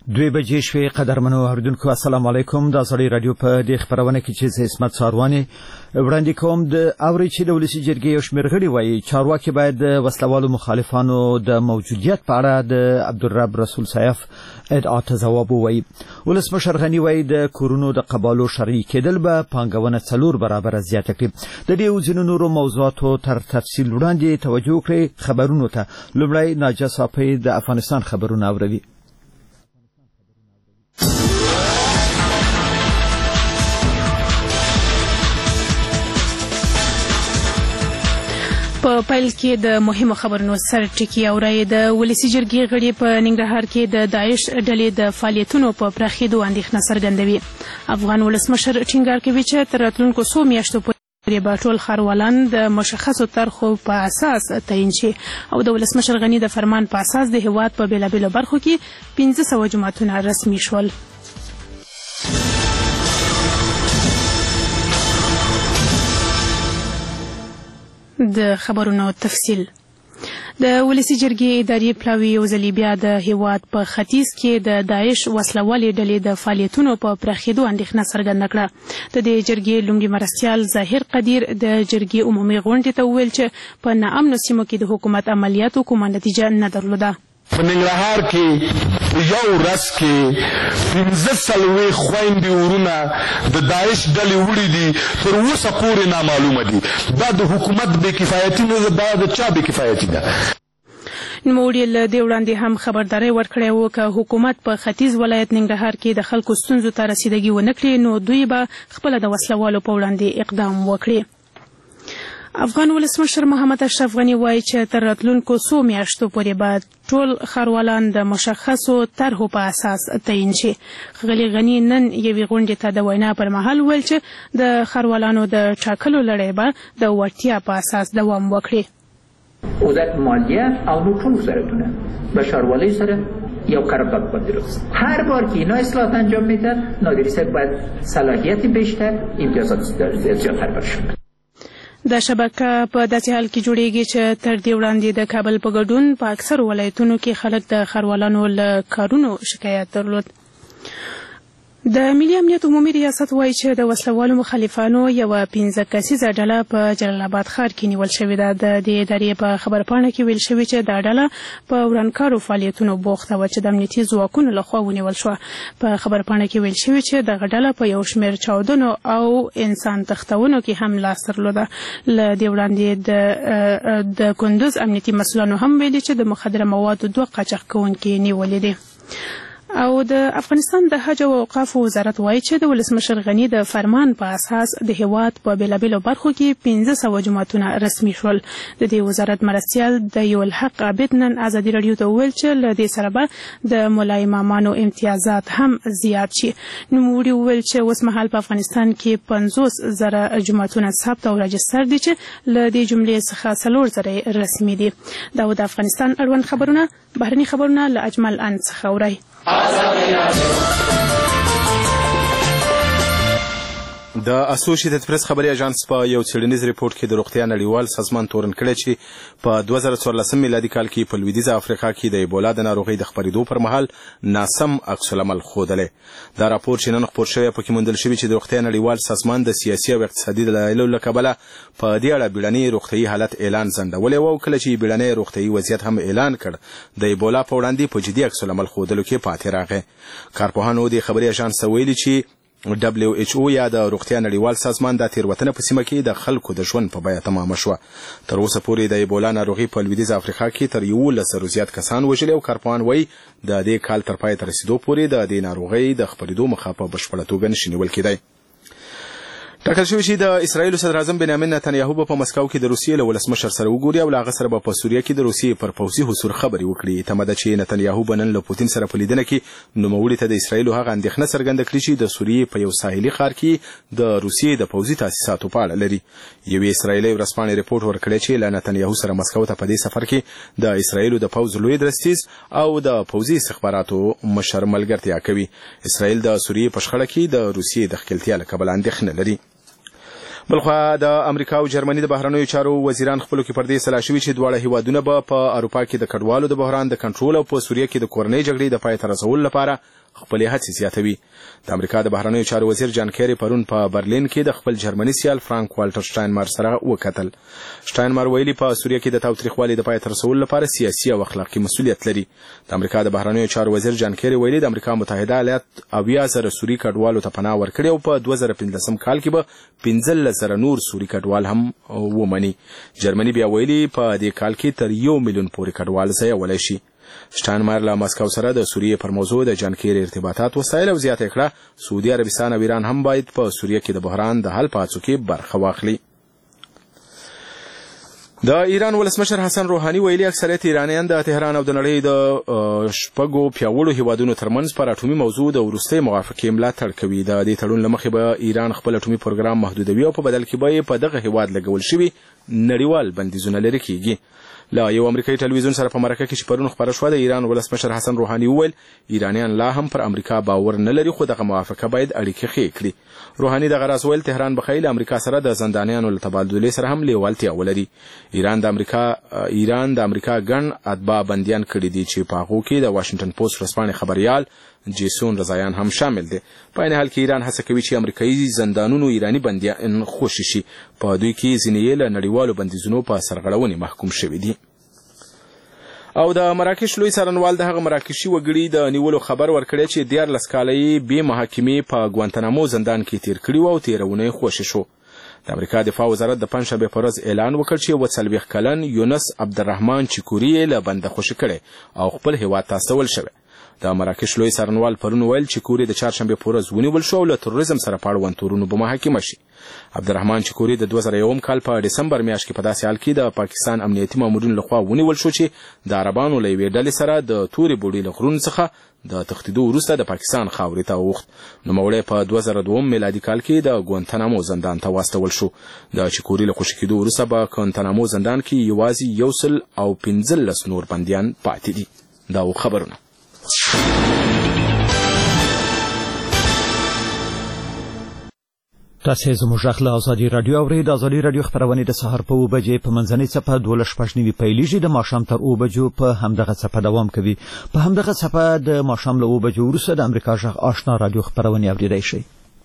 2 بجې شوې قدرمنو اوریدونکو السلام علیکم د سړی رادیو په دې خبرونه کې چې عصمت ساروانی وړاندې کوم د اوري چې د ولسی جرګې یو شمېر غړي وایي چارواکي باید د وسلوالو مخالفانو د موجودیت په اړه د عبدالرب رسول سیف ادعا ته ځواب ووایي. ولسمشر غني وایي د کورونو د قبالو شرعي کېدل به پانګونه 4 برابره زیاته کړي. د دې ځینو نورو موضوعاتو تر تفصیل وړاندې توجه کړئ. خبرونو ته لومړی ناجا صافي د افغانستان خبرونه اوروي. په پیل کې د مهمو خبرونو سر ټکی اوري. د ولسی جرګې غړي په ننګرهار کې د داعش ډلې د فعالیتونو په پراخېدو اندېښنه څرګندوي. افغان ولسمشر ټینګار کوي چې تر راتلونکو 100 میاشتو پورې به ټول ښاروالان د مشخصو طرحو په اساس تعیین شي او د ولسمشر غني د فرمان په اساس د هیواد په بېلابېلو برخو کې 1500 جوماتونه رسمي شول. د خبرونو تفصیل. د ولسی جرګې اداري پلاوي یو ځل بیا د هیواد په ختیځ کې د داعش وسلوالې ډلې د فعالیتونو په پراخېدو اندېښنه څرګنده کړه. د دې جرګې لومړي مرستیال ظاهر قدیر د جرګې عمومي غونډې ته وویل چې په ناامنو سیمو کې د حکومت عملیاتو کومه نتیجه نه درلوده. په ننګرهار کې یو ورځ کې 15 خويندې ورونه د داعش ډلې وړي دي، تر اوسه پورې نامعلومه دي. دا د حکومت بې کفایتي نه ده، دا د چا بې کفایتي ده. نوموړي له دې وړاندې هم خبرداری ورکړی و که حکومت په ختیځ ولایت ننګرهار کې د خلکو ستونزو ته رسیدګي ونه کړي نو دوی به خپله د وسلوالو په وړاندې اقدام وکړي. افغان ولسمشر محمد اشرف غني وایي چې تر راتلونکو 100 میاشتو پورې به ټول ښاروالان د مشخصو طرحو په اساس تعیین شي. ښاغلي غني نن یوې غونډې ته د وینا پر مهال وویل چې د ښاروالانو د ټاکلو لړۍ به د وړتیا په اساس دوام وکړي. وزارت مالیه او نور ټول وزارتونه به ښاروالۍ سره یا قرارداد باندې رسید. هر بار که اینا اصلاحات انجام میدن نادری صاحب باید صلاحیت بیشتر امتیازات زیادتر برشون. دا شبکه په داسې حال کې جوړیږي چې تر دې وړاندې د کابل په ګډون په اکثرو ولایتونو کې خلک د ښاروالانو له کارونو شکایت درلود. د ملي امنیت عمومي ریاست وایي چې د وسلوالو مخالفانو یوه 15 کسیزه ډله په جلال آباد ښار کې نیول شوې ده. د دې ادارې په خبرپاڼه کې ویل شوي چې دا ډله په ورانکارو فعالیتونو بوخته وه چې د امنیتي ځواکونو لخوا ونیول شوه. په خبرپاڼه کې ویل شوي چې دغه ډله په یو شمېر چاودنو او انسان تښتونو کې هم لاس درلوده. له دې وړاندې د کندوز امنیتي مسؤلانو هم ویلي چې د مخدره موادو 2 قاچاق کوونکي نیولي دي. او د افغانستان د حج او اوقافو وزارت وایي چې د ولسمشر غني د فرمان په اساس د هیواد په بېلابېلو برخو کې 1500 جوماتونه رسمي شول. د دې وزارت مرستیال د یو الحق عابد نن ازادي راډیو ته وویل چې له دې سره به د ملا امامانو امتیازات هم زیات شي. نوموړي وویل چې اوس مهال په افغانستان کې 50,000 جوماتونه ثبت او راجستر دي چې له دې جملې څخه 4,000 رسمي دي. دا د افغانستان اړوند خبرونه. بهرني خبرونه له اجمل ان څخه اورئ. د اسوسییټډ پریس خبري اژانس په یو څېړنیز ریپورت کې د روغتیا نړیوال سازمان تورن کړی چې په 2014 میلادي کال کې په لویدیځه افریقا کې د ایبولا د ناروغۍ د خپرېدو پر مهال ناسم عکس العمل ښودلی. دا راپور چې نن خپور شوی پکې موندل شوي چې د روغتیا نړیوال سازمان د سیاسي او اقتصادي دلایلو له کبله په دې اړه بیړني روغتیایي حالت اعلان ځنډولی و او کله چې بیړنی روغتیایي وضعیت هم اعلان کړ د ایبولا په وړاندې په جدي عکس العمل ښودلو کې پاتې راغی. کارپوهانو د خبري اژانس ته ویلي چې WHO یا د روغتیا نړیوال سازمان د تیروتنه په سیمه کې د خلکو د ژوند په بیه تمامه شوه. تر اوسه پورې د ایبولا ناروغي په لویدیځه افریقا کې تر 11 زیات کسان وژلي او کارپوهان وایي د دې کال تر پای ته رسیدو پورې د دې ناروغۍ د خپرېدو مخه په بشپړه توګه نشي نیول کېدی. ټاکل شوی چې د اسرائیل صدر اعظم بنیامین نتنیاهو په مسکو کې د روسیې له ولسمشر سره وګوري او له هغه سره به په سوریه کې د روسیې پر پوځي حضور خبرې وکړي. تمه ده چې نتنیاهو به نن له پوتین سره په لیدنه کې نوموړي ته د اسرائیلو هغه اندېښنه څرګنده کړي چې د سوریې په یو ساحلي ښار کې د روسیې د پوځي تاسیساتو په اړه لري. یوې اسرائیلي ورځپاڼې ریپورټ ورکړی چې له نتنیاهو سره مسکو ته په دې سفر کې د اسرائیلو د پوځ لوی درستیز او د پوځي استخباراتو مشر ملګرتیا کوي. اسرائیل د سوریې په شخړه کې د روسیې د ښکیلتیا له کبله اندېښنه لري. بلخوا د امریکا او جرمني د بهرنیو چارو وزیران خپلو کې پر دې سلا شوي چې دواړه هیوادونه به په اروپا کې د کډوالو د بحران د کنټرول او په سوریه کې د کورنۍ جګړې د پای ته رسولو لپاره خپلې هڅې زیاتوي. د امریکا د بهرنیو چارو وزیر جان کیری پرون په برلین کې د خپل جرمني سیال فرانک والټر شټاینمار سره وکتل. شټاینمار ویلي په سوریه کې د تاوتریخوالي د پای ته رسولو لپاره سیاسي او اخلاقي مسؤلیت لري. د امریکا د بهرنیو چارو وزیر جان کیری ویلي د امریکا متحده ایالات 80,000 سوري کډوالو ته پناه ورکړي او په 2015 کال کې به 15,000 نور سوري کډوال هم ومني. جرمني بیا ویلي په دې کال کې تر 1 میلیون پورې کډوال ځایولی شي. شټاینمار له مسکو سره د سوریې پر موضوع د جان کیری ارتباطات وسایل او زیاته کړه سعودي عربستان او ایران هم باید په سوریه کې د بحران د حل په هڅو کې برخه واخلي. د ایران ولسمشر حسن روحاني ویلي اکثریت ایرانیان د تهران او د نړۍ د شپږو پیاوړو هیوادونو ترمنځ پر اټومي موضوع د وروستۍ موافقې ملاتړ کوي. د دې تړون له مخې به ایران خپل اټومي پروګرام محدودوي او په بدل کې به په دغه هیواد لګول شوي نړیوال بندیزونه لرې کیږي. لا یو امریکایي ټلویزیون سره په مرکه کې چې پرون خبره شوه د ایران ولسمشر حسن روحاني وویل ایرانیان لا هم پر امریکا باور نه لري خو دغه موافقه باید اړیکې ښې کړي. روحاني دغه راز ویل تهران به ښایي له امریکا سره د زندانیانو له تبادلې سره هم لیوالتیا ولري. ایران د امریکا ګڼ اتباع بندیان کړي دي چې په هغو کې د واشنګټن پوسټ ورځپاڼې خبریال جیسون رضایان هم شامل دي. په عین حال کې ایران هڅه کوي چې امریکایي زندانونو ایرانی بندیان خوشي شي. په دوی کې ځینې یې له نړیوالو بندیزونو په سرغړونې محکوم شوي دي. او د مراکش لوی څارنوال د هغه مراکشي وګړي د نیولو خبر ورکړی چې 14 کالۍ بې محاکمې په ګوانتنامو زندان کې تیر کړي وو او تیرونه یې خوشي شو. د امریکا دفاع وزارت د پنځشنبې په ورځ اعلان وکړ چې 40 کلن یونس عبدالرحمن چیکوري له بنده خوشي کړي او خپل هیواد ته استول شوی. د مراکش لوی څارنوال پرون ویل چې کوري د چهارشنبې په ورځ ونیول شو او له تروریزم سره په اړوند تورونو به محاکمه شي. عبدالرحمن چیکوري د 2001 کال په ډسمبر میاشت کې په داسې حال کې د پاکستان امنیتي مامورینو لخوا ونیول شو چې د عربانو له یوې ډلې سره د تورې بوډۍ له غرونو څخه د تښتېدو وروسته د پاکستان خاورې ته ووښت. نوموړی په 2002 میلادي کال کې د ګوانتنامو زندان ته واستول شو. د چیکوري له خوشي کېدو وروسته په ګوانتنامو زندان کې یوازې 115 نور بندیان پاتې دي. دا خبرونه تاسو زموږ غږ له ازادي رادیو اورئ. د ازادي رادیو خبرونه د سهار په 2 بجې په منځنۍ څپه 12:15 پیلیږي. د ماښام تر 2 بجو په همدغه څپه دوام کوي. په همدغه څپه د ماښام له 2 بجو وروسته د امریکا غږ آشنا رادیو خبرونه اوریدای شئ.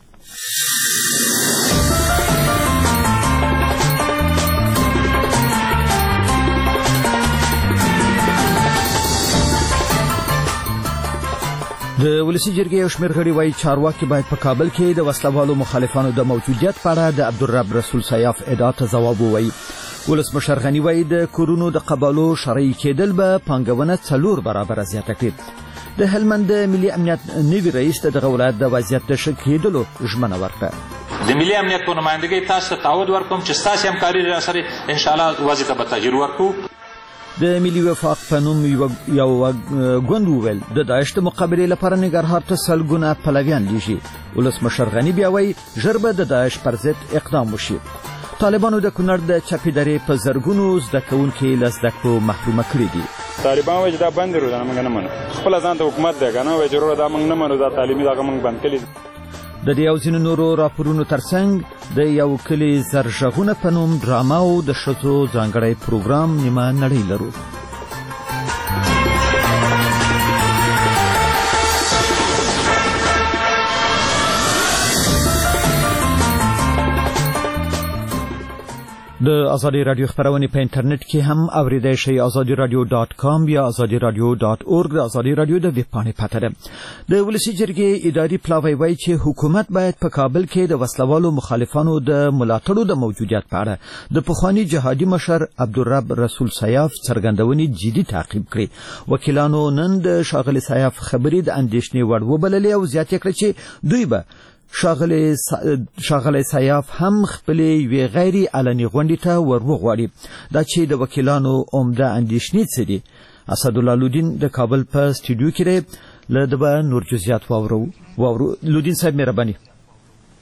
د ولسی جرګې یو شمېر غړي وايي چارواکي باید په کابل کې د وسلوالو مخالفانو د موجودیت په اړه د عبدالرب رسول سیاف ادعا ته ځواب ووایي. ولسمشر غني وايي د کورونو د قبالو شرعي کېدل به پانګونه 4 برابره زیاته کړي. د هلمند ملي امنیت نوي رئیس دغه ولایت د وضعیت د ښه کېدلو ژمنه ورکړه. د ملي امنیت په نمائندګۍ تاسو ته تعهد ورکوم چې ستاسو همکاري را سره ان شاء الله وضعیت به تغیر ورکړو. د ملي وفاق په نوم یو ګوند وویل د داعش د مقابلې لپاره ننګرهار ته سلګونه پلویان لیږي. ولسمشر غني بیا وایي ژر به د داعش پر ضد اقدام وشي. طالبانو د کونړ د چپې درې په زرګونو زده کوونکي له زده کړو محرومه کړي دي. طالبان وایي دا بند رو دا موږ نه منو. خپل ځان ته حکومت دی کنه وایي ضرور دا موږ نه منو دا تعلیمي دا موږ بند کړي. د دې او ځینو نورو راپورونو ترڅنګ د یو کلی زرژغونه په نوم ډرامه او د ښځو ځانګړی پروګرام نیمه نړۍ لرو. د ازادي رادیو خبرونه په انټرنیټ کې هم اوریدای شئ. azadiradio.com یا azadiradio.org د ازادي رادیو د ویب پاڼې پته ده. د ولسی جرګې اداري پلاوی وایي چې حکومت باید په کابل کې د وسلوالو مخالفانو د ملاتړو د موجودیت په اړه د پخوانی جهادي مشر عبدالرب رسول سیاف څرګندونې جدي تعقیب کړي. وکیلانو نن د شاغلي سیاف خبرې د اندېښنې وړ وبللې او زیاته کړه چې دوی به شاغلی سیاف هم خپلې یوې غیر علني غونډې ته وروغواړي. دا چې د وکیلانو عمده اندېښنې څه دي؟ اسدالله لودین د کابل په سټوډیو کې دی. له ده به نور جزئیات واورو. لودین صاحب مهرباني.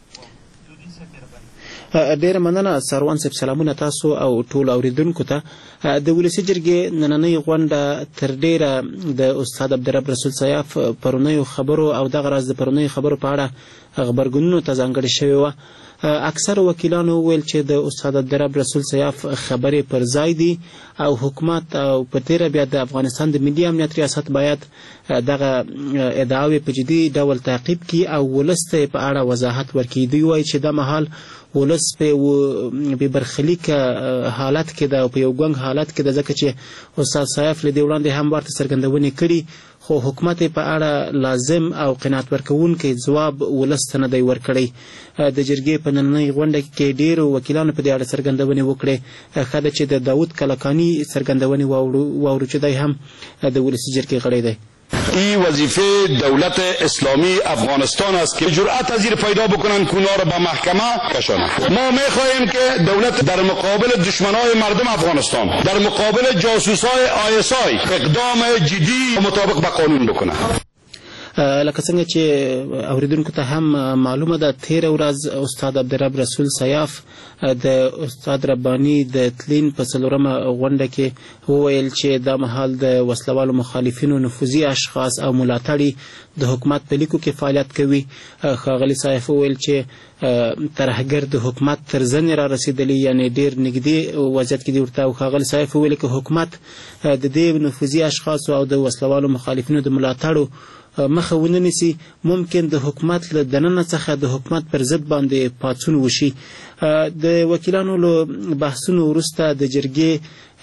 ډېره مننه سروان صاحب. سلامونه تاسو او ټول اوریدونکو ته. د ولسي جرګې نننۍ غونډه تر ډیره د استاد عبدالرب رسول سیاف پرونیو خبرو او دغه راز د پرونیو خبرو په اړه غبرګونونو ته ځانګړې شوې وه. اکثر وکیلانو وویل چې د استاد عبدالرب رسول سیاف خبرې پر ځای دي او حکومت او په تیره بیا د افغانستان د ملي امنیت ریاست باید دغه ادعاوې په جدي ډول تعقیب کړي او ولس ته په اړه وضاحت ورکړي. دوی وایي چې دا مهال ولس په برخلیک حالت کې ده او په یو ګونګ حالت کې ده، ځکه چې استاد سیاف له دې وړاندې هم ورته څرګندونې کړي، خو حکومت په اړه لازم او قناعت ورکوونکی ځواب ولس ته نه دی ورکړی. د جرګې په نننۍ غونډه کې ډېرو وکیلانو په دې اړه څرګندونې وکړې. ښه ده چې د داود کلکاني څرګندونې واورو چې دی هم د ولسي جرګې غړی دی. این وظیفه دولت اسلامی افغانستان است که جرأت از این پیدا بکنن که اونا رو به محکمه کشانن. ما میخواهیم که دولت در مقابل دشمنای مردم افغانستان، در مقابل جاسوسای ISI اقدام جدی مطابق به قانون بکنه. لکه څنګه چې اوریدونکو ته هم معلومه ده، تیره ورځ استاد عبدالرب رسول سیاف د استاد رباني د تلین په 4مه غونډه کې وویل چې دا مهال د وسلوالو مخالفینو نفوذي اشخاص او ملاتړي د حکومت په لیکو کې فعالیت کوي. ښاغلي سیاف وویل چې ترهګر د حکومت تر زنې را رسېدلي، یعنې ډېر نږدې وضعیت کې دي ورته. او ښاغلي سیاف وویل که حکومت د دې نفوذي اشخاصو او د وسلوالو مخالفینو د ملاتړو مخه ونه نیسي، ممکن د حکومت له دننه څخه د حکومت پر ضد باندې پاڅون وشي. د وکیلانو له بحثونو وروسته د جرګې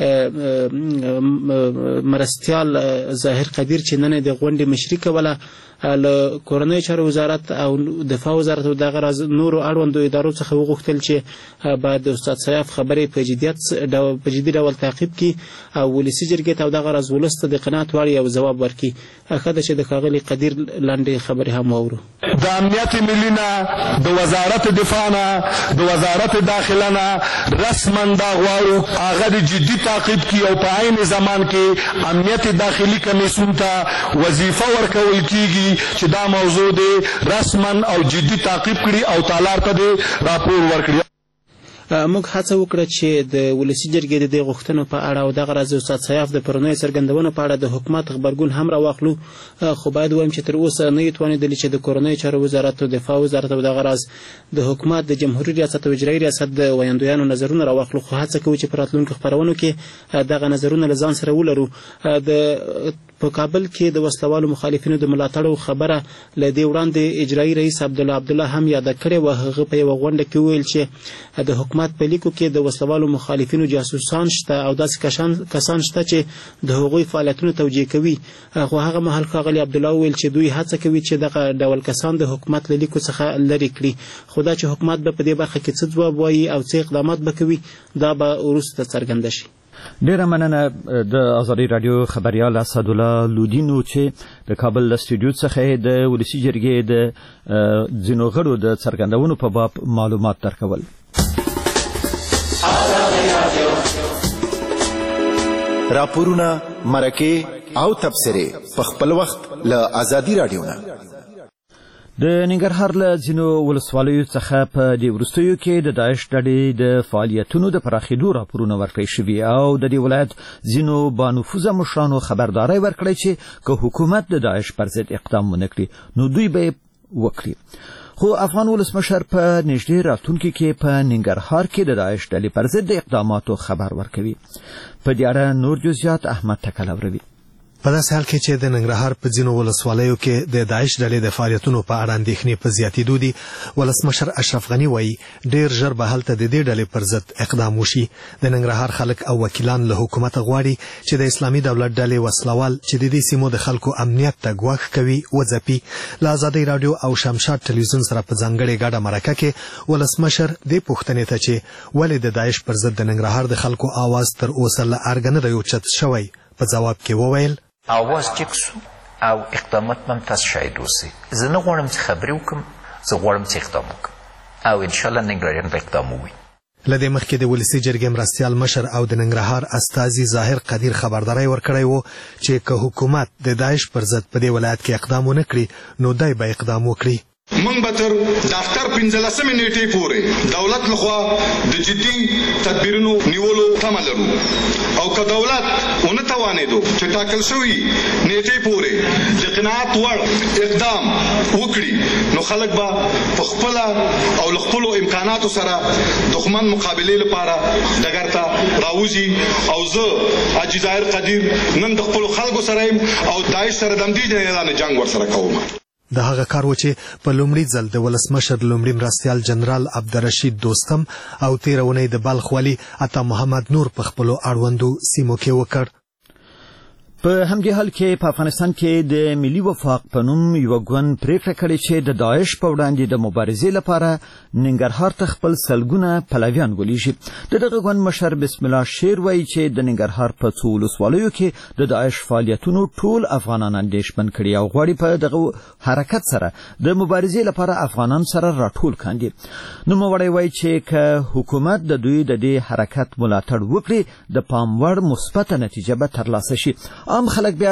مرستیال ظاهر قدیر چې نن د غونډې مشري کوله، له کورنیو چارو وزارت او دفاع وزارت او دغه راز نورو اړوندو ادارو څخه وغوښتل چې باید د استاد سیاف خبرې په جدي ډول تعقیب کړي او ولسي جرګې ته او دغه راز ولس ته د قناعت وړ یو ځواب ورکړي. ښه ده چې د ښاغلي قدیر لنډې خبرې هم واورو. د امنیت ملی نه، د وزارت دفاع نه، د وزارت داخله نه رسما دا غواړو هغه د جدي تعقیب کړي او په عین زمان کې امنیت داخلي کمیسیون ته وظیفه ورکول کیږي چې دا موضوع دی رسما او جدي تعقیب کړي او تالار ته دی راپور ورکړي. موږ هڅه وکړه چې د ولسي جرګې د دې غوښتنو په اړه او دغه راز استاد سیاف د پرونیو څرګندونو په اړه د حکومت غبرګون هم راواخلو، خو باید ووایم چې تر اوسه نه یې توانېدلي چې د کورنیو چارو وزارت او دفاع وزارت او دغه راز د حکومت د جمهوري ریاست او اجرایي ریاست د ویاندویانو نظرونه راواخلو، خو هڅه کوو چې په راتلونکو خپرونو کې دغه نظرونه له ځان سره ولرو. په کابل کې د وسلوالو مخالفینو د ملاتړو خبره له دې وړاندې اجرایي رئیس عبدالله هم یاده کړې وه. هغه په یوه غونډه کې وویل چې د حکومت په لیکو کې د وسلوالو مخالفینو جاسوسان شته او داسې کسان شته چې د هغوی فعالیتونو توجیه کوي. خو هغه مهال ښاغلي عبدالله وویل چې دوی هڅه کوي چې دغه ډول کسان د حکومت له لیکو څخه لرې کړي، خو دا چې حکومت به په دې برخه کې څه ځواب وایي او څه اقدامات به کوي دا به وروسته څرګنده شي. ډیره مننه د ازادي رادیو خبريال اسد الله لودینو چې د کابل له سټوډیو څخه د ولسي جرګې د ځینو غړو د څرګندونو په باب معلومات درکول. راپورونه، مرکه او تبصره په خپل وخت له ازادي رادیو نه. د ننګرهار له ځینو ولسوالیو څخه په دې وروستیو کې د داعش ډلې د فعالیتونو د پراخېدو راپورونه ورکړل شوي او د دې ولایت ځینو بانفوذه مشرانو خبرداری ورکړی چې که حکومت د داعش پر ضد اقدام ونه کړي نو دوی به وکړي. خو افغان ولسمشر په نږدې راتلونکي کې په ننګرهار کې د داعش ډلې پر ضد اقداماتو خبر ورکوي. په دې اړه نور جزئیات احمد تکلوروي. په داسې حال کې چې د ننګرهار په ځینو ولسوالیو کې د داعش ډلې د فعالیتونو په اړه اندېښنې په زیاتېدو دي، ولسمشر اشرف غني وایي ډېر ژر به هلته د دې ډلې پر ضد اقدام وشي. د ننګرهار خلک او وکیلان له حکومته غواړي چې د اسلامي دولت ډلې وسلوال چې د دې سیمو د خلکو امنیت ته ګواښ کوي وځپي. له ازادۍ راډیو او شمشاد ټلویزیون سره په ځانګړې ګډه مرکه کې ولسمشر دې پوښتنې ته چې ولې د داعش پر ضد د ننګرهار د خلکو آواز تر اوسه له ارګ نه دی اوچت شوی په ځواب کې وویل آواز ټیک سو او اقدامات هم تاسو شاهد اوسئ. زه نه غواړم چې خبرې وکړم، زه غواړم چې اقدام وکړم او انشاءالله ننګرهاریان به اقدام ووایي. له دې مخکې د ولسي جرګې مرستیال مشر او د ننګرهار استازي ظاهر قدیر خبرداری ورکړی و چې که حکومت د داعش پر ضد په دې ولایت کې اقدام ونه کړي نو دی به اقدام وکړي. موږ به تر د اختر 15 نیټې پورې دولت لخوا د جدي تدبیرونو نیولو تمه لرو او که دولت ونه توانېدو چې ټاکل شوي نیټې پورې د قناعت وړ اقدام وکړي نو خلک به په خپله او له خپلو امکاناتو سره دښمن مقابلې لپاره ډګر ته راوځي او زه حاجي ظاهر قدیر نن د خپلو خلکو سره یم او داعش سره د همدې اعلان جنګ ورسره کوم. د هغه کار و چې په لومړي ځل د ولسمشر لومړي مرستیال جنرال عبدالرشید دوستم او تیرونی د بلخ والي عطا محمد نور په خپلو اړوندو سیمو کې وکړ. په همدې حال کې په افغانستان کې د ملي وفاق په نوم یو ګوند پریکړه کړې چې د داعش په وړاندې د مبارزې لپاره ننګرهار ته خپل سلګونه پلویان ولېږي. دغه ګوند مشر بسم الله شیر وایي چې د ننګرهار په څو ولسوالیو کې د داعش فعالیتونو ټول افغانان اندېښمن کړي او غواړي په دغه حرکت سره د مبارزې لپاره افغانان سره راټول کاندي. نوموړی وایي چې که حکومت د دوی د دې حرکت ملاتړ وکړي د پام وړ مثبته نتیجه به ترلاسه شي. عام خلک بیا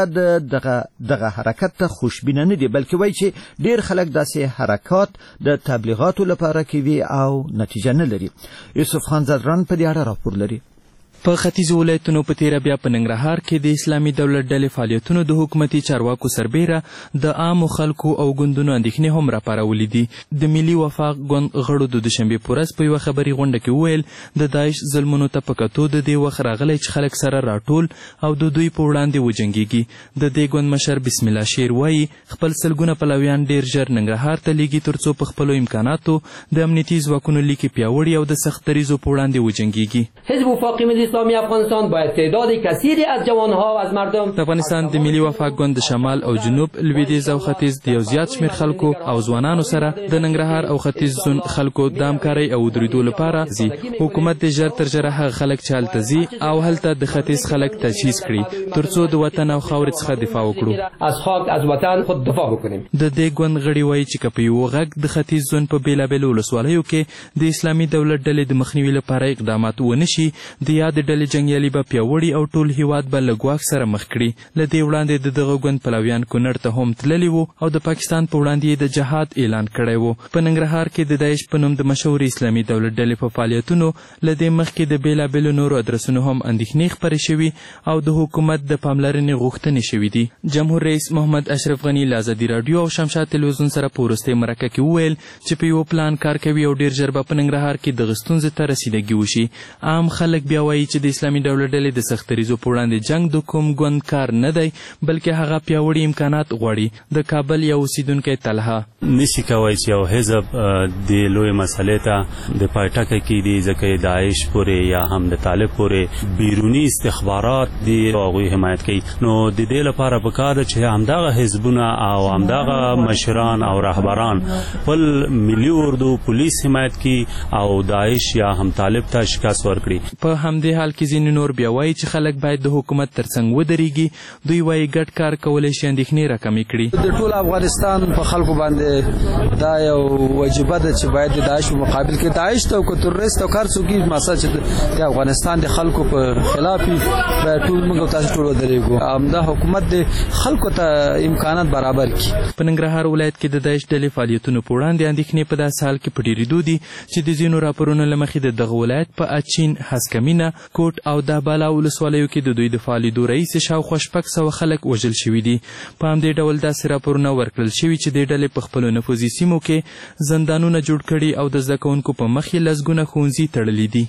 دغه حرکت ته خوشبینه نه دي بلکې وایي چې ډیر خلک داسې حرکات د تبلیغاتو لپاره کوي او نتیجه نه لري. یوسف خان زدران په دې اړه راپور لري. په ختیځو ولایتونو په تیره بیا په ننګرهار کې د اسلامي دولت ډلې فعالیتونو د حکومتي چارواکو سربیره د عامو خلکو او ګوندونو اندېښنې هم راپارولې دي. د ملي وفاق ګوند غړو د دوشنبې په ورځ په یوه خبري غونډه کې وویل د داعش ظلمونو ته په کتو د دې وخت راغلی چې خلک سره راټول او د دوی په وړاندې وجنګېږي. د دې ګوند مشر بسم الله شیر وایي خپل سلګونه پلویان ډیر ژر ننګرهار ته لیږي تر څو په خپلو امکاناتو د امنیتي ځواکونو لیکې پیاوړي او د سخت دریځو په وړاندې وجنګېږي. حزب وفاق ملی اسلامی افغانستان باید تعداد کثیری از جوانها و از مردم د افغانستان د ملي وفاق ګوند د شمال او جنوب لویدیځ او ختیځ د یو زیات شمېر خلکو او ځوانانو سره د ننګرهار او ختیځ زون خلکو د همکارۍ او درېدو لپاره ځي. حکومت د ژر تر ژره هغه خلک چې هلته ځي او هلته د ختیځ خلک تجهیز کړي تر څو د وطن او خاورې څخه دفاع وکړو. از خاک از وطن خود دفاع وکړو. د دې ګوند غړي وایي چې که په یو غږ د ختیځ زون په بېلابېلو ولسوالیو کې د اسلامي دولت ډلې د مخنیوي لپاره اقدامات ونه شي د یاد ډلې جنګیالي به پیاوړي او ټول هیواد به له ګواښ سره مخ کړي. له دې وړاندې د دغه ګوند پلویان کونړ ته هم تللي وو او د پاکستان په وړاندې یې د جهاد اعلان کړی وو. په ننګرهار کې د داعش په نوم د مشهورې اسلامي دولت ډلې په فعالیتونو له دې مخکې د بېلابېلو نورو ادرسونو هم اندېښنې خپرې شوي او د حکومت د پاملرنې غوښتنې شوي دي. جمهور رئیس محمد اشرف غني له ازادي راډیو او شمشاد تلویزیون سره په وروستۍ مرکه کې وویل چې په یو پلان کار کوي او ډېر ژر به په ننګرهار کې دغه ستونزې ته رسیدګي وشي. عام خلک بیا وایي چې د اسلامي دولت ډلې د سخت دریځو په وړاندې جنګ د کوم ګوند کار نه دی بلکې هغه پیاوړي امکانات غواړي. د کابل یو اوسیدونکی طلحه نشي کولی چې یو حزب د لوی مسلې ته د پایټکه کې دی ځکه داعش پورې یا هم د طالب پورې بیرونی استخبارات دی هغوی حمایت کوي. نو د دې لپاره پکار ده چې همدغه حزبونه او همدغه مشران او رهبران خپل ملي اردو پولیس حمایت کړي او داعش یا هم طالب ته شکست ورکړي. په همدې حال کې ځینې نور بیا وایي چې خلک باید د حکومت ترڅنګ ودرېږي. دوی وایي ګډ کار کولی شي اندېښنې راکمې کړي. د ټول افغانستان په خلکو باندې دا یو وجیبه ده چې باید د داعش په مقابل کې داعش ته او تروریست او کار څوک مسله چې د افغانستان د خلکو په خلاف باید ټول موږ تاسو ټول ودرېږو. همدا حکومت د خلکو ته امکانات برابر کړي. په ننګرهار ولایت کې د داعش ډلې فعالیتونو په وړاندې اندېښنې په داسې حال کې په ډېرېدو دي چې د ځینو راپورونو له مخې د دغه ولایت په اچین، هسکمینه، کوټ او دهبالا ولسوالیو کې د دوی د فعالیدو رئیس شاوخوا 600 خلک وژل شوي دي. په همدې ډول داسې راپورونه ورکړل شوي چې د ډلې په خپلو نفوذي سیمو کې زندانونه جوړ کړي او د زده کوونکو په مخ یې لسګونه ښوونځي تړلي دي.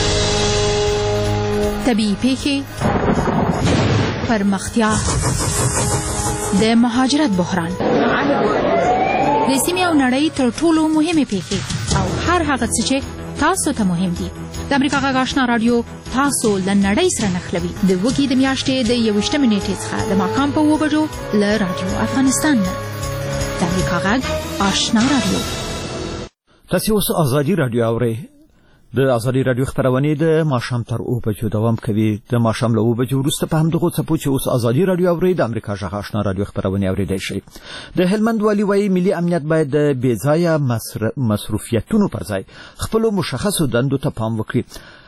طبیعي پیښې، پرمختیا، د مهاجرت بحران، د سیمې او نړۍ تر ټولو مهمې پیښې او هر هغه څه چې تاسو ته مهم دي. د امریکا غږ آشنا راډیو تاسو له نړۍ سره نښلوي. د وګي د میاشتې د 21 نیټې څخه د ماښام په 2 بجو له راډیو افغانستان نه. د امریکا غږ آشنا راډیو. تاسو اوس ازادي راډیو اورئ. د ازادي راډیو خبرونه د ماښام تر 2 بجو دوام کوي. د ماښام له 2 بجو وروسته په همدغه څپو چې اوس ازادي راډیو اورئ د امریکا غږ آشنا راډیو خبرونه اوریدای شي. د هلمند والي وایي ملي امنیت باید د بې ځایه مصروفیتونو پر ځای خپل مشخصو دندو ته پام وکړي.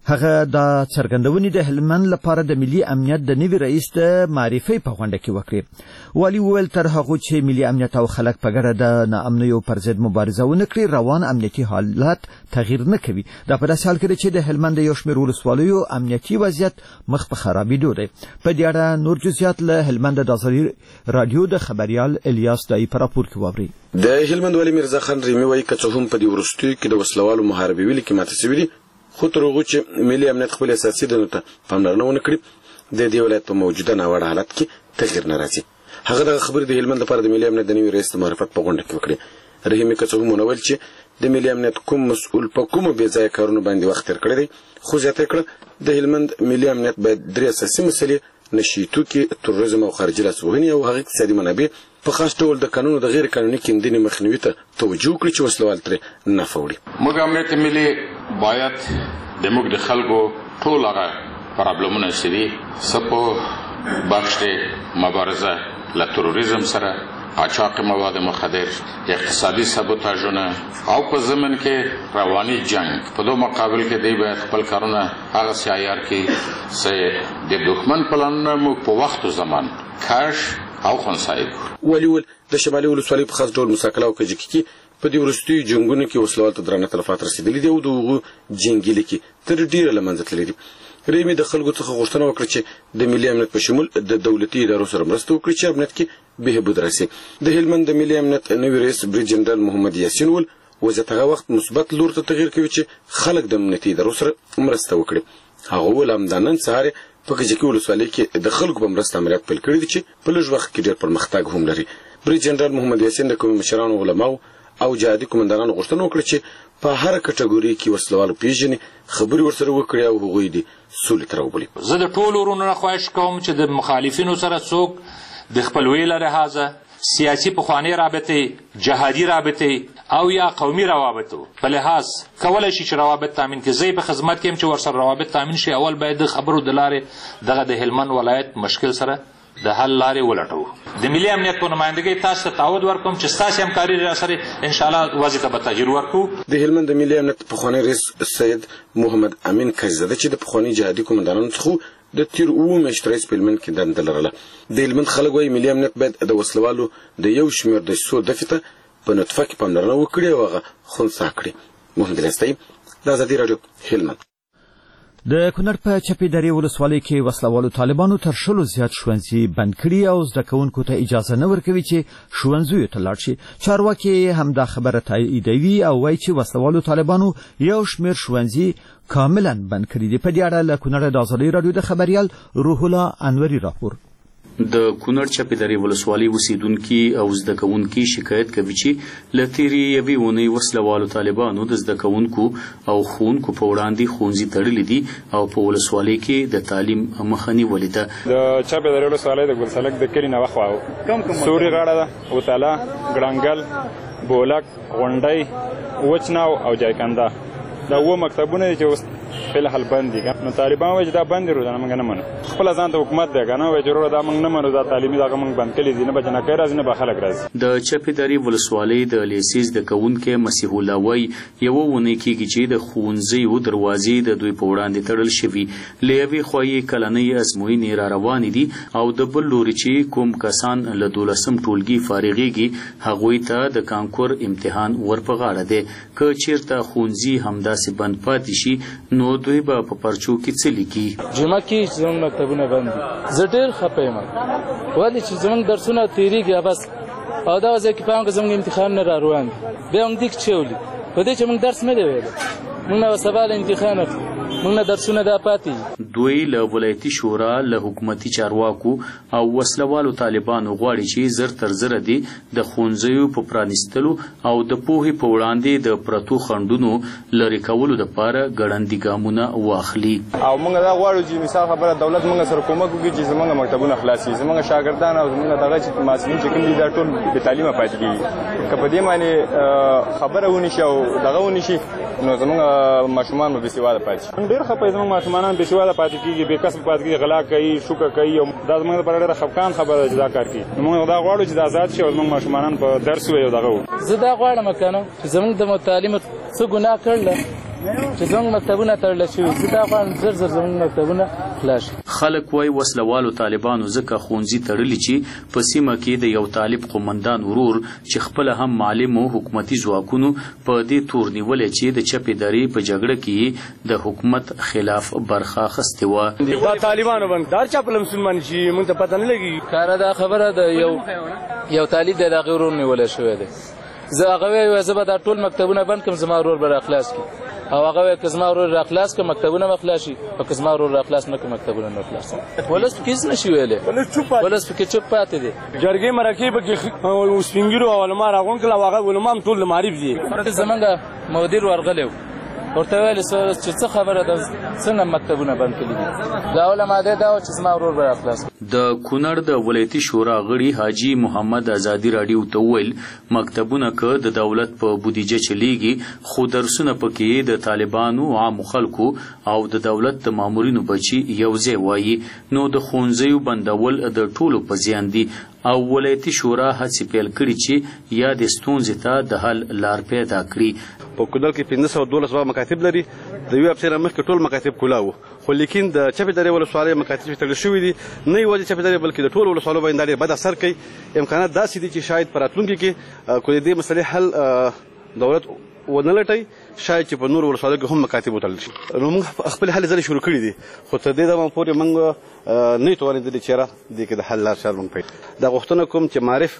هغه د څرګندونې د هلمند لپاره د ملي امنیت د نوي رئیس د معرفي په غونډه کې وکړي. والي وویل تر هغه چې ملي امنیت او خلک په ګډه د ناامنیو پر ضد مبارزه ونه کړي روان امنیتي حالات تغییر نه کوي. دا په داسې حال کې چې د هلمند یو شمېر ولسوالیو امنیتي وضعیت مخ په خرابېدو دی. په دې اړه نور جزئیات له هلمند د ازادي راډیو د خبريال الیاس دای په راپور کې واوري. د هلمند والي میرزا خان ریمي وایي که څه هم په دې وروستیو کې د وسلوالو محاربې ویلې کې ماته شوې دي، خو تر هغو چې ملي امنیت خپل اساسي دندو ته پاملرنه ونه کړي د دې ولایت په موجوده ناوړه حالت کې تغییر نه راځي. هغه دغه خبرې د هلمند لپاره د ملي امنیت د نوي رئیس د معرفت په غونډه کې وکړې. رحیمي که څه هم ونه ویل چې د ملي امنیت کوم مسؤل په کومو بې ځایه کارونو باندې وخت تېر کړی دی، خو زیاته کړه د هلمند ملي امنیت باید 3 اساسي مسلې نشي توکي، تروریزم او خارجي لاسوهنې او هغه اقتصادي منابع په خاص ډول د قانون د غیر قانوني کیندنې مخنیوي ته توجه وکړي چې وسلوال ترې نفع وړي. موږ امنیت ملي باید د موږ د خلکو ټول هغه پرابلمونه چې دي څه په بخش د مبارزه له تروریزم سره، قاچاق مواد مخدر، اقتصادي سابوتاژونه او په ضمن کې رواني جنگ په دوه مقابل کې دی باید خپل کارونه هغه سیار کې چې د دښمن پلانونه موږ په وخت او زمان کاش او خنثی. ولیول د شمالي ولسوالۍ په خاص ډول مساکله او کجکي په دې وروستیو جنګونو کې وسلوال ته درانه تلفات رسیدلي دي او دغه جنګي لیکي تر ډیره لمنځه تللي دي. ریمي د خلکو څخه غوښتنه وکړه چې د ملي امنیت په شمول د دولتي ادارو سره مرسته وکړي چې امنیت کې بهبود راسي. د هلمند د ملي امنیت نوي رئیس بریج جنرال محمد یاسین ول وضعیت هغه وخت مثبت لور ته تغییر کوي چې خلک د امنیتي ادارو سره مرسته وکړي. هغه ول همدانن سهار په کجکي ولسوالۍ کې د خلکو په مرسته عملیات پیل کړي دي چې په لږ وخت کې ډېر پرمختګ هم لري. بریج جنرال محمد یاسین د قومي مشرانو، علماو او جهادي کمانډرانو غوښتنه وکړه چې په هر کټګوري کې وسلوالو پیژني، خبري ورسره وکړي او هغوی دي سولې ته راوبولي. زه د ټولو ورونو نه خواهش کوم چې د مخالفینو سره څوک د خپلوۍ له لحاظه سیاسي پخوانۍ رابطې، جهادي رابطې او یا قومي روابطو په لحاظ کولی شي چې روابط تامین کړي. زه په خدمت کې یم چې ورسره روابط تامین شي. اول باید د خبرو د لارې دغه د هلمند ولایت مشکل سره د حل لارې ولټوو. د ملي امنیت په نمایندګۍ تاسو ته تعهد ورکوم چې ستاسې همکاري راسره انشاءالله وضع ته به تغییر ورکوو. د هلمند د ملي امنیت پخوانی رئیس سید محمد امین کاژزاده چې د پخواني جهادي کمانډرانو څخه د تیر 7 میاشتو راهیسې په هلمند کې دنده لرله. د هلمند خلک وایي ملي امنیت باید د وسلوالو د یو شمېر دسیسو دفع ته په نطفه کې پاملرنه وکړي او هغه خنثی کړي. محمد الیاس د ازادي راډیو هلمند. د کونړ په چپې درې ولسوالۍ کې وسلوالو طالبانو تر 100 زیات ښوونځي بند کړي او زده کوونکو ته اجازه نه ورکوي چې ښوونځیو ته لاړ شي. چارواکي همدا خبره تاییدوي او وایي چې وسلوالو طالبانو یو شمېر ښوونځي کاملا بند کړي دي. په دې اړه له کونړ د ازادي راډیو د خبريال روح الله انوري راپور. د کونړ چپیداري ولسوالۍ اوسیدونکي او زده کوونکي شکایت کوي چې له تېرې یوې اونۍ وسلوالو طالبانو د زده کوونکو او ښوونکو په وړاندې ښوونځي تړلي دي او په ولسوالۍ کې د تعلیم مخه نیولې ده. د چپیداري ولسوالۍ د ګلسلک د کلي نه وخوا سوري غاړه ده، وتاله، ګړنګل، بولک، غونډۍ، وچناو او جایکنده. دا و مکتبونه چې اوس فلحال بند دي. نو طالبان وایي چې دا بند دي، روزانه موږ نه منو. خپل ځان ته حکومت دی که نه وایي چې دا موږ نه منو، دا تعلیمي دغه موږ بند کړي دي، نه به جنکۍ راځي نه به خلک راځي. د چپیداري ولسوالۍ د لیسې زده کوونکی مسیح الله وایي یوه اونۍ کېږي چې د ښوونځیو دروازې د دوی په وړاندې تړل شوي. له یوې خوا یې کلنۍ ازموینې را روانې دي او د بل لوري چې کوم کسان له 12م ټولګي فارغېږي هغوی ته د کانکور امتحان ور په غاړه دی. که چېرته ښوونځي همداسې بند پاتې شي نو دوی به په پرچو کې څه لیکي. جمعه کې زموږ مکتبونه بند دي. زه ډېر خفه یم ولې چې زموږ درسونه تېرېږي بس او دغه ځای کې پام که زموږ امتحانونه را روان دي. بیا موږ دې کې چولي په دې چې موږ درس نه دی ویلی، موږ نه سبا له امتحان اخلو، موږ نه درسونه دا پاتې. دوی له ولایتي شورا له حکومتي چارواکو او وسلوالو طالبانو غواړي چې زر تر زره دي د ښوونځیو په پرانیستلو او د پوهې په وړاندې د پرتو خنډونو لرې کولو لپاره ګړندي ګامونه واخلي. او موږ دا غواړو چې مثال خبره دولت موږ سره کومک وکړي چې زموږ مکتبونه خلاص شي، زموږ شاګردان او زموږ دغه چې محصلین چې کوم دي دا ټول بې تعلیمه پاتې کېږي. که په دې باندې خبره ونی شي او دغه ونی شي نو زموږ ماشومان به بېسواده پاتې شي. ډېر خفه زموږ ماشومان بېسواده پاتې کېږي، بې کسب پاتې کېږي، غلا کوي، شوکه کوي او دا زموږ لپاره ډېره خفګان خبره ده چې دا کار کوي. موږ دا غواړو چې دا آزاد شي او زموږ ماشومانان په درس ووایي او دغه وکړي. زه دا غواړم که نه چې زموږ د متعلمو څه ګناه کړله چې زموږ مکتبونه تړل شوي زه دا غواړم زر زر زموږ مکتبونه خلاص شي. خلک وایي وسلوالو طالبانو ځکه ښوونځي تړلي چې په سیمه کې د یو طالب قومندان ورور چې خپله هم معلم و حکومتي ځواکونو په دې تور نیولی چې د چپې درې په جګړه کې د حکومت خلاف برخه اخیستې وه. دا طالبانو باندې هر چا په مسلمان شي موږ ته پته نه لګي. کاره دا خبره د یو طالب د هغې ورور نیولی شوی دی. زه هغه وایي زه به دا ټول مکتبونه بند کړم زما ورور به راخلاص کړي او هغه وایي که زما ورور راخلاص کړه مکتبونه به خلاص شي او که زما ورور راخلاص نه کړه مکتبونه نه خلاص شي. ولس پکې هېڅ نشي ویلی ولس پکې چوپ پاتې دی. جرګې مرکې پکې سپین ږیرو او علما راغونډ کړل او هغه علما هم ټول د معارف دي. زمونږ مدیر ورغلی و ورته ویلې چې څه خبره ده څنګه مکتبونه بند کړي دي. دا اوله ماده دا وه چې زما ورور به راخلاص. د کونړ د ولایتي شورا غړي حاجي محمد ازادي راډیو ته وویل مکتبونه که د دولت په بودیجه چلیږي خو درسونه پکې د طالبانو عامو خلکو او د دولت د مامورینو بچي یو ځای وایي نو د ښوونځیو بندول د ټولو په زیان دي او ولایتي شورا هڅې پیل کړي چې یا د ستونزې ته د حل لار پیدا کړي. په کونړ کې 1512 مکاتب لري د یو هفتې مخکې ټول مکاتب کلا وو خو لیکن د چپې درې ولسوالۍ مکاتب چې تړل شوي دي نه یوازې چپې درې بلکې د ټولو ولسوالیو باندې ډېر بد اثر کوي. امکانات داسې دي چې شاید په راتلونکي کې که د دې مسلې حل دولت ونه لټوي شاید چې په نورو ولسوالیو کې هم مکاتب وتړل شي. نو موږ خپلې هلې ځلې شروع کړي دي خو تر دې دمه پورې موږ نه یو توانېدلي چې یاره دې کې د حل لار شاید موږ پیدا. دا غوښتنه کوم چې معرف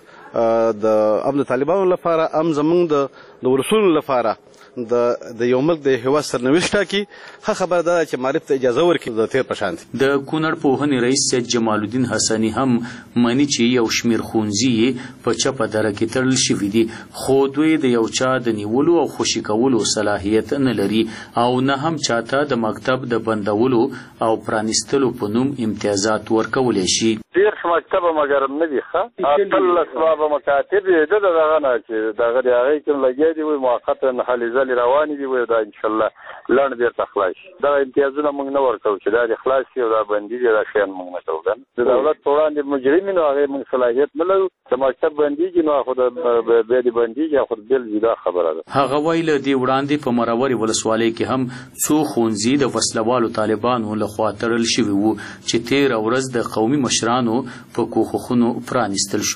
د طالبانو لپاره هم زموږ د ولسونو لپاره د یو ملک د هېواد سرنوشت ټاکي. ښه خبره دا ده چې معرف ته اجازه ورکړي د تېر په شان دي. د کونړ پوهنې رئیس سید جمال الدین حسني هم مني چې یو شمېر ښوونځي یې په چپه دره کې تړل شوي دي خو دوی د یو چا د نیولو او خوشي کولو صلاحیت نه لري او نه هم چاته د مکتب د بندولو او پرانیستلو په نوم امتیازات ورکولی شي. 13 مکتبه مګر نه دي ښه 18 بابه مکاتب یې د دغه نه چې دغه د هغې کوم لګیا دي وایي موقته هلې ځلې روانې دي وایي دا انشاءالله لنډ بېرته خلاص شي. دغه امتیازونه موږ نه ورکوو چې دا دې خلاص شي او دا بندي دي دا شیان موږ نه کوو. د دولت په وړاندې مجرم وي نو هغې موږ صلاحیت نه لرو. د مکتب بندېږي نو خو بیا دې بندېږي خو بېل جدا خبره ده. هغه وایي له دې وړاندې په مرورې ولسوالۍ کې هم څو ښوونځي د وسلوالو طالبانو لخوا تړل شوي وو چې تېره ورځ د قومي مشرانو په کوښښونو پرانیستل شو.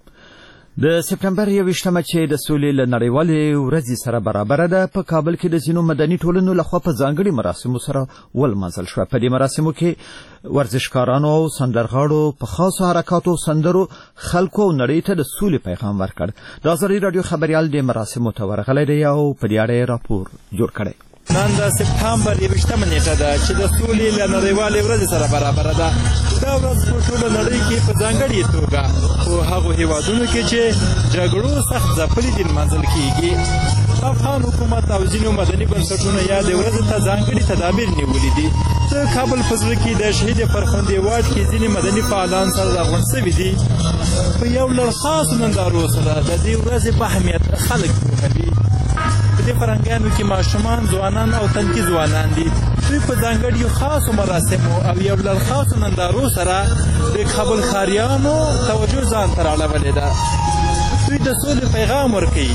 د سپټمبر 21مه چې د سولې له نړیوالې ورځې سره برابره ده په کابل کې د ځینو مدني ټولنو لخوا په ځانګړي مراسمو سره ولمانځل شوه. په دې مراسمو کې ورزشکارانو او سندرغاړو په خاصو حرکاتو سندرو خلکو او نړۍ ته د سولې پیغام ورکړ. د ازادي راډیو خبریال د مراسمو ته ورغلی دی او په دې اړه راپور جوړ کړی. نن د سپټمبر 21مه نیټه ده چې د سولې له نړیوالې ورځې سره برابره ده. دا ورځ په ټوله نړۍ کې په ځانګړې توګه په هغو هېوادونو کې چې جګړو سخت ځپلي دي لمانځل کېږي. افغان حکومت او ځینو مدني بنسټونو یا د ورځې ته ځانګړي تدابیر نیولي دي. د کابل په زړه کې د شهید فرخندې واټ کې ځینې مدني فعالان سره راغونډ شوي دي. په یو لړ خاصو نندارو سره د دې ورځې په اهمیت خلک پوهوي. په دې فرهنګانو کې ماشومان ځوانان او تنکي ځوانان دي. دوی په ځانګړیو خاصو مراسمو او یو لړ خاصو نندارو سره د کابل ښاریانو توجه ځان ته راړولې ده. دوی د سولې پیغام ورکوي.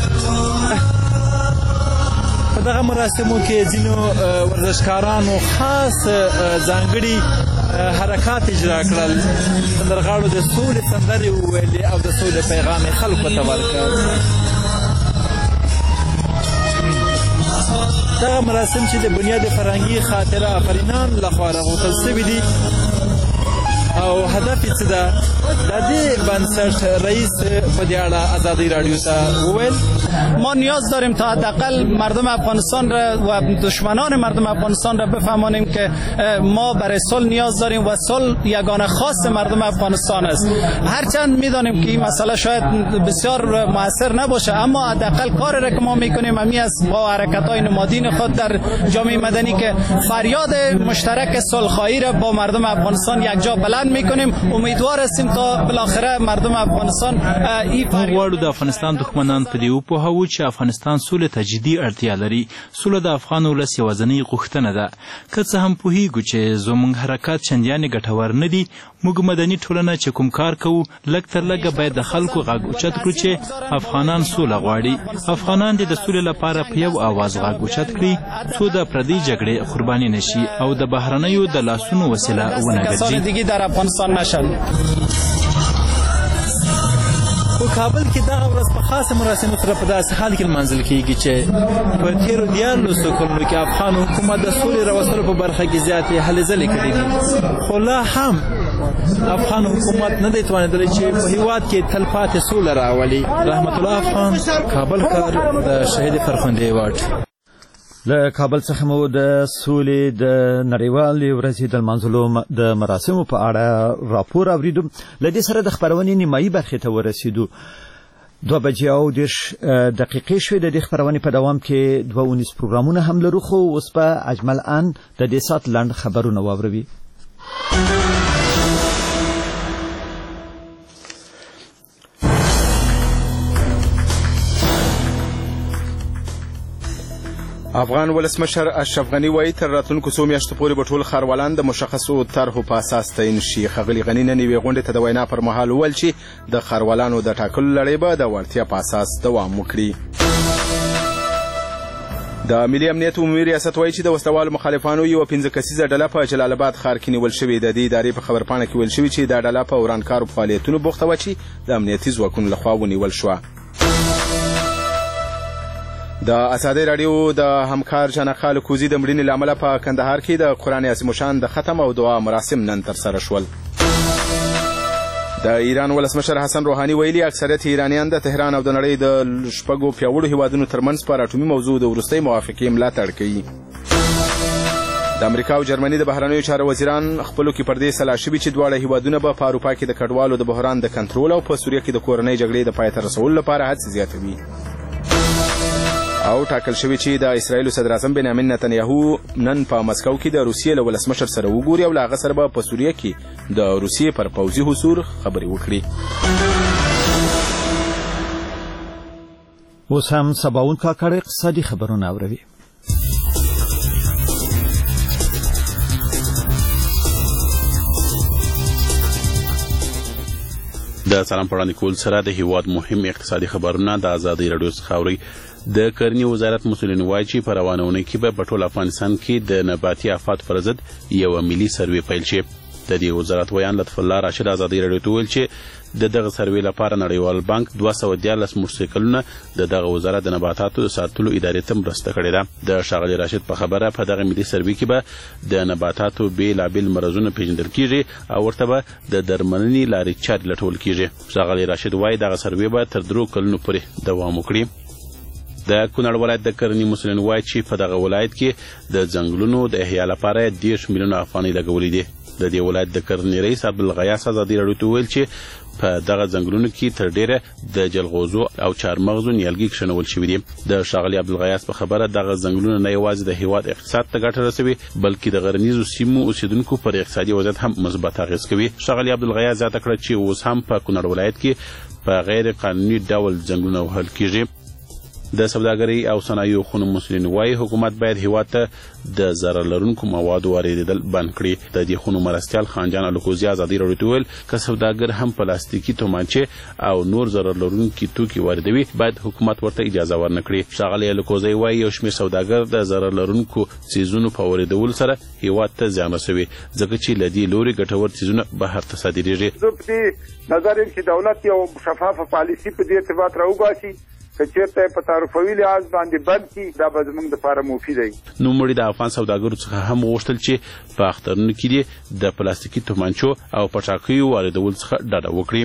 په دغه مراسمو کې ځینو ورزشکارانو خاص ځانګړي حرکات اجرا کړل. سندرغاړو د سولې سندرې وویلې او د سولې پیغام یې خلکو ته ورکړ. دغه مراسم چې د بنیاد فرهنګي خاطره آفرینان لخوا راغوښتل شوي دي او هدف یې څه ده د دې بنسټ رئیس په دې اړه ازادي راډیو ته وویل ما نیاز داریم تا حداقل مردم افغانستان را و دشمنان مردم افغانستان را بفهمانیم که ما برای صلح نیاز داریم و صلح یگانه خاص مردم افغانستان است. هرچند میدانیم که این مسئله شاید بسیار مؤثر نباشه اما حداقل کار را که ما میکنیم همین است با حرکت‌های نمادین خود در جامعه مدنی که فریاد مشترک صلح‌خواهی را با مردم افغانستان یکجا بلند میکنیم. امیدوار هستیم تا بالاخره مردم افغانستان این فریاد د افغانستان دښمنان په دې وپوهوو چې افغانستان سولې ته جدي اړتیا لري. سوله د افغان ولس یوازینۍ غوښتنه ده. که څه هم پوهیږو چې زموږ حرکات چندیانې ګټور نه دي موږ مدني ټولنه چې کوم کار کوو لږ تر لږه باید د خلکو غږ اوچت کړو چې افغانان سوله غواړي. افغانان دې د سولې لپاره په یو آواز غږ اوچت کړي څو د پردۍ جګړې قرباني نشي او د بهرنیو د لاسونو وسیله ونه ګرځي. در افغانستان نشد. په کابل کې دغه ورځ په خاصه مراسمو سره په داسې حال کې لمانځل کېږي چې په تېرو 14 کلونو کې افغان حکومت د سولې راوستلو په برخه کې زیاتې هلې ځلې کړي دي، خو لا هم افغان حکومت نه دی توانېدلی چې په هېواد کې تلپاتې سوله راولي. رحمت الله افغان، کابل کار، د شهید فرخندې واټ. له کابل څخه مو د سولې د نړیوالې ورځې د لمانځلو د مراسمو په اړه راپور اوریدو. له دې سره د خپرونې نیمایي برخې ته ورسېدو. 2:20 شوې. د دې خپرونې په دوام کې 2 پروګرامونه هم لرو، خو اوس په اجمل ان د دې سات لنډ خبرونه واوروي. افغان ولسمشر اشرف غنی وایي تر راتلونکو څو میاشتو پورې به ټول ښاروالان د مشخصو طرحو په اساس تعین شي. ښاغلي غني نن یوې غونډې ته د وینا پر مهال وویل چې د ښاروالانو د ټاکلو لړۍ به د وړتیا په اساس دوام وکړي. د ملي امنیت عمومي ریاست وایي چې د وسلوالو مخالفانو یوه 5 کسیزه ډله په جلال آباد ښار کې نیول شوې. د دې ادارې په خبرپاڼه کې ویل شوي چې دا ډله په ورانکارو فعالیتونو بوخته وه چې د امنیتي ځواکونو لخوا ونیول شوه. د ازادۍ راډیو د همکار جانخال کوزي د مړینې له امله په کندهار کې د قرآن عظیم الشان د ختم او دعا مراسم نن ترسره شول. د ایران ولسمشر حسن روحاني ویلي اکثریت ایرانیان د تهران او د نړۍ د 6 پیاوړو هیوادونو ترمنځ پر اټومي موضوع د وروستۍ موافقې ملاتړ کوي. د امریکا او جرمني د بهرنیو چارو وزیران خپلو کې پر دې سلا شوي چې دواړه هیوادونه به په اروپا کې د کډوالو د بحران د کنټرول او په سوریه کې د کورنۍ جګړې د پای ته رسولو لپاره هڅې زیاتوي. او ټاکل شوی چې د اسرایل صدر اعظم بنیامین نتنیاهو نن په مسکو کې د روسیې له ولسمشر سره وګوري او له هغه سره به په سوریه کې د روسیې پر پوځي حضور خبرې وکړي. اوس هم سباون کاکړ اقتصادي خبرونه اوروي. د سلام پړاندې کول سره د هیواد مهم اقتصادي خبرونه د آزادۍ راډیو څخه اوري. د کرنې وزارت مسؤلین وایي چې په روانه اونۍ کې به په ټول افغانستان کې د نباتي آفات پر ضد یوه ملي سروې پیل شي. د دې وزارت ویان لطف الله راشد آزادۍ راډیو ته وویل چې د دغه سروې لپاره نړیوال بانک 214 موټرسایکلونه د دغه وزارت د نباتاتو د ساتلو ادارې ته مرسته کړې ده. د ښاغلي راشد په خبره په دغه ملي سروې کې به د نباتاتو بېلابېل مرضونه پیژندل کیږي او ورته به د درملنې لارې چارې لټول کیږي. ښاغلي راشد وایي دغه سروې به تر 3 کلونو پورې دوام وکړي. د کونړ ولایت د کرنې مسؤلین وایي چې په دغه ولایت کې د ځنګلونو د احیا لپاره 10 میلیونه افغانۍ لګولې دي. د دې ولایت د کرنې رئیس عبدالغیاث آزادۍ راډیو ته وویل چې په دغه ځنګلونو کې تر ډیره د جلغوزو او چارمغزو نیالګي کښېنول شوي دي. د ښاغلي عبدالغیاث په خبره دغه ځنګلونه نه یوازې د هیواد اقتصاد ته ګټه رسوي بلکې د غرنیزو سیمو اوسیدونکو پر اقتصادي وضعیت هم مثبت اغېز کوي. ښاغلي عبدالغیاث زیاته کړه چې اوس هم په کونړ ولایت کې په غیر قانوني ډول ځنګلونه وهل کیږي. د سوداګرۍ او صنایعو خونو مسؤلین وایي حکومت باید هیواد ته د ضرر لرونکو موادو واردېدل بند کړي. د دې خونو مرستیال خانجان الکوزي آزادۍ راډیو ته وویل که سوداګر هم پلاستیکي تومانچې او نور ضرر لرونکي توکي واردوي باید حکومت ورته اجازه ورنه کړي. ښاغلی الکوزي وایي یو شمېر سوداګر د ضرر لرونکو څیزونو په واردولو سره هیواد ته زیان رسوي ځکه چې له دې لوري ګټور څیزونه بهر ته صادرېږي. زه په دې نظر یم چې دولت یو شفافه پالیسي په دې ارتباط راوباسي که چېرته په تعرفوي لحاظ باندې بند کړي دا به زموږ دپاره مفید وي. نوموړي د افغان سوداګرو څخه هم وغوښتل چې په اخترونو کې دې د پلاستیکي تومانچو او پټاکیو واردولو څخه ډډه وکړي.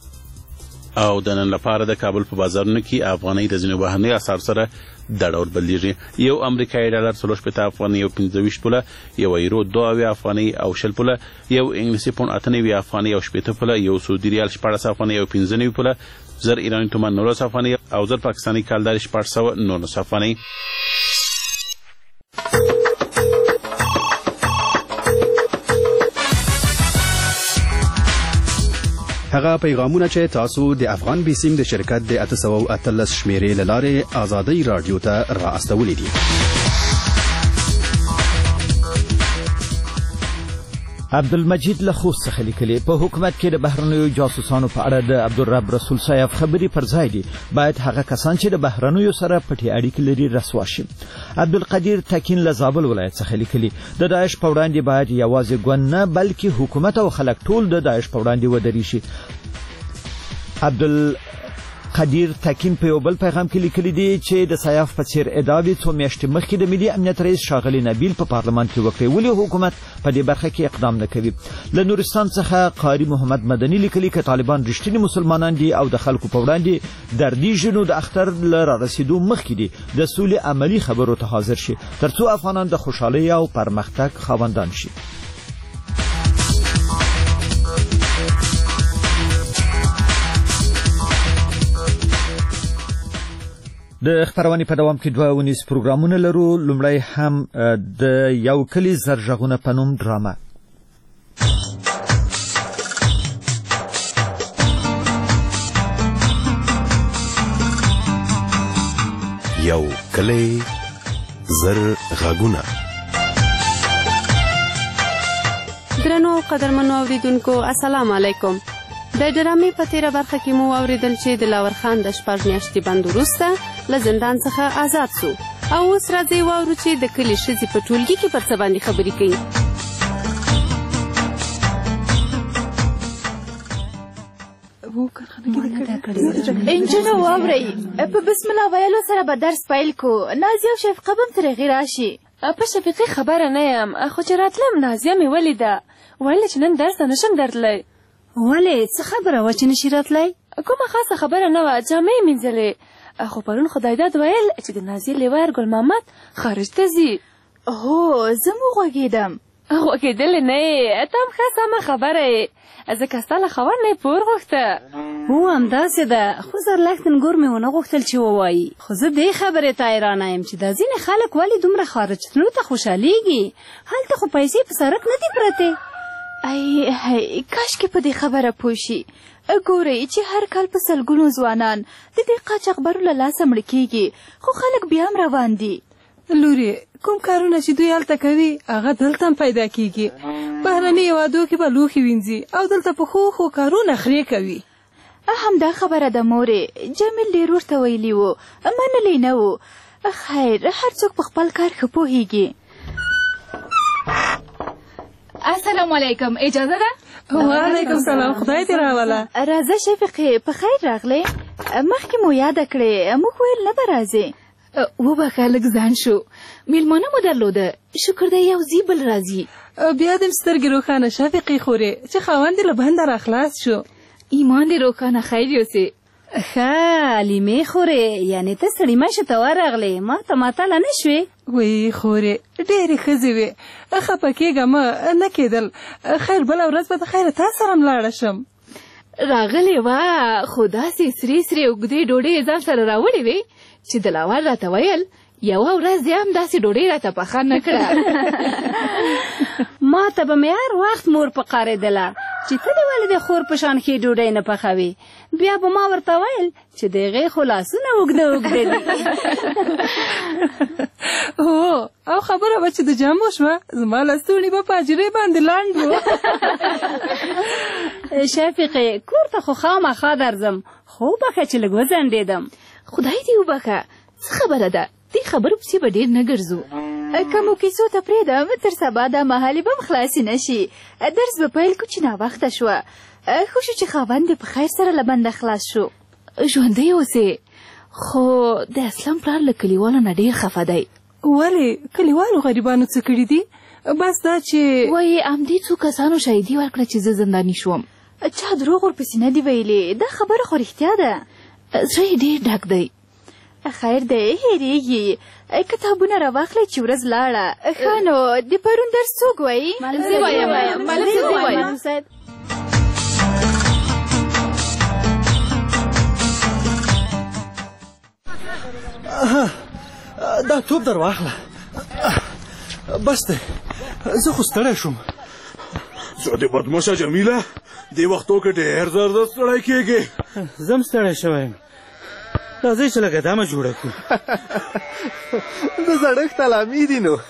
او د نن لپاره د کابل په بازارونو کې افغانۍ د ځینو بهرنیو اسعارو سره دا ډول بدلیږي. یو امریکایي ډالر 40 افغانۍ او 25 پوله، یو یورو 2 افغانۍ او 20 پوله، یو انګلیسي پونډ 98 افغانۍ او 80 پوله، یو سعودي ریال 14 افغانۍ او 95 پوله، زر ایرانی تومان 19 افغانۍ او زر پاکستاني کالداري 819 افغانۍ. هغه پیغامونه چې تاسو د افغان بیسیم د شرکت د 813 شمیرې له لارې آزادۍ رادیو ته را استولې دي. عبدالمجید له خوست څخه لیکلي په حکومت کې د بهرنیو جاسوسانو په اړه د عبدالرب رسول صاحب خبرې پر ځای دي. باید هغه کسان چې د بهرنیو سره پټې اړیکې لري رسوا شي. عبدالقدیر تکین له زابل ولایت څخه لیکلي د داعش په وړاندې باید یوازې ګوند نه بلکې حکومت او خلک ټول د داعش په وړاندې ودرېږي. عبدالقدیر تکین په یو بل پیغام کې لیکلي دي چې د سیاف په څیر ادعاوې څو میاشتې مخکې د ملي امنیت رئیس ښاغلي نبیل په پارلمان کې وکړې، ولې حکومت په دې برخه کې اقدام نه کوي؟ له نورستان څخه قاری محمد مدني لیکلي که طالبان رښتینی مسلمانان دي او د خلکو په وړاندې دردیږي نو د اختر له رارسېدو مخکې دي د سولې عملي خبرو ته حاضر شي ترڅو افغانان د خوشحالۍ او پرمختګ خاوندان شي. د خبرونې په دوام کې دوه ونیز پروګرامونه لرو. لومړی هم د یو کلی زرغونه په نوم ډرامه. یو کلی زرغونه. درنو قدرمنو اوریدونکو السلام علیکم. د ډرامې په تیره برخه کې مو اوریدل چې دلاور خان د 6 میاشتې بند وروسته له زندان څخه آزاد سو او اوس راځي واورو چې د کلي ښځې په ټولګي کې پر څه باندې خبرې کوي. انجنو واورئ په بسم الله ویلو سره به درس پیل کو. نازیه او شفقه به هم ترې راشي. په شفقې خبره نه یم خو چې راتلم نازیه مې ولیده ویله چې نن درس ته نشم درتلی. ولې څه خبره وه چې نشي راتلی؟ کومه خاصه خبره نه وه جامې یې مینځلې خو پرون خدای داد ویل چې د نازیې لیوار ګل محمد خارج ته ځي. هو زه مو غوږېدم. غوږېدلې نه یې ته هم ښه سمه خبره یې ځکه ستا له خبر نه یې پور غوښته. هو همداسې ده خو زرلښتنګور مې ونه غوښتل چې ووایي خو زه دې خبرې ته حیرانه یم چې دا ځینې خلک ولې دومره خارج تلو ته خوشحالیږي. هلته خو پیسې په سړک نه دي پرتې. ای کاشکې په دې خبره پوه شي. ګورئ چې هر کال په سلګونو ځوانان د دې قاچاقبرو له لاسه مړه کېږي خو خلک بیا هم روان دي. لورې کوم کارونه چې دوی هلته کوي هغه دلته هم پیدا کېږي. بهرني هېوادو کې به لوښي وینځي او دلته په ښو کارونه خرې کوي. همدا خبره ده مورې. جمیل ډېر ورته ویلي وو منلی نه وو. خیر هر څوک په خپل کار ښه پوهېږي. السلام علیکم اجازه ده؟ وعلیکم سلام خدای دې راوله. راځه شفقې په خیر راغلې. مخکې مو یاده کړې موږ ویل نه به راځې. وبخښه لږ ځان شو میلمانه مو درلوده شکر دی یو ځي بل راځي. بیا دې سترګې روښانه شفقې خورې چې خاوند دې له بنده راخلاص شو. ایمان دې روښانه خیر یوسې. ښه لیمې خورې یعنې ته سړي مشه ته ورغلې ما ته ماتله نه شوې. وی خورې ډېرې ښځې وې خفه کېږه مه نه کېدل. خیر بله ورځ به د خیره تا سره هم لاړه شم. راغلې وه خو داسې سرې اوږدې ډوډۍ یې ځان سره راوړې وې چې دلاور راته ویل یوه ورځ یې هم داسې ډوډۍ راته پخه نه کړه. ما ته به مې هر وخت مور پکارېدله چې ته دې ولې د خور په شان ښې ډوډۍ نه پخوې. بیا به ما ورته ویل چې د هغې خو لاسونه اوږده دي. هو او خبره به چې د جامو شوه زما لستوڼي به په حجرې باندې لنډ و. شفقې کور ته خو خامخا درځم خو وبخښه چې لږ وځنډېدم. خدای دې وبخښه څه خبره ده دې خبرو پسې به ډېر نه ګرځو. که مو کیسو ته پرېږدم تر سبا دا مهالې به هم خلاصې نه شي. درس به پیل کړو چې ناوخته شوه. ښه شو چې خاوند دې په خیر سره له بنده خلاص شو. ژوندی اوسې خو د اسلام پلار له کلیوالو نه ډېر خفه دی. ولې کلیوالو غریبانو څه کړي دي؟ بس دا چې وایي همدې څو کسانو شهیدي ورکړه چې زه زنداني شوم. چا دروغ ورپسې نه دي ویلي. دا خبره خو رښتیا ده. زړه یې ډېر ډک دی. خیر دی هېرېږي. کتابونه راواخلئ چې ورځ لاړه. ښه نو د پرون درس څوک وایي؟ زه وایم ملک صاحب زه وایم. دا توپ در واخله. بس دی زه خو ستړی شوم. زه دې بدمشه جمیله دې وختو کې ډېر زر ستړی کېږې. زه هم ستړی شوی یم. راځئ چې لږه دمه جوړه کړو. د زړښت علامې دي نو.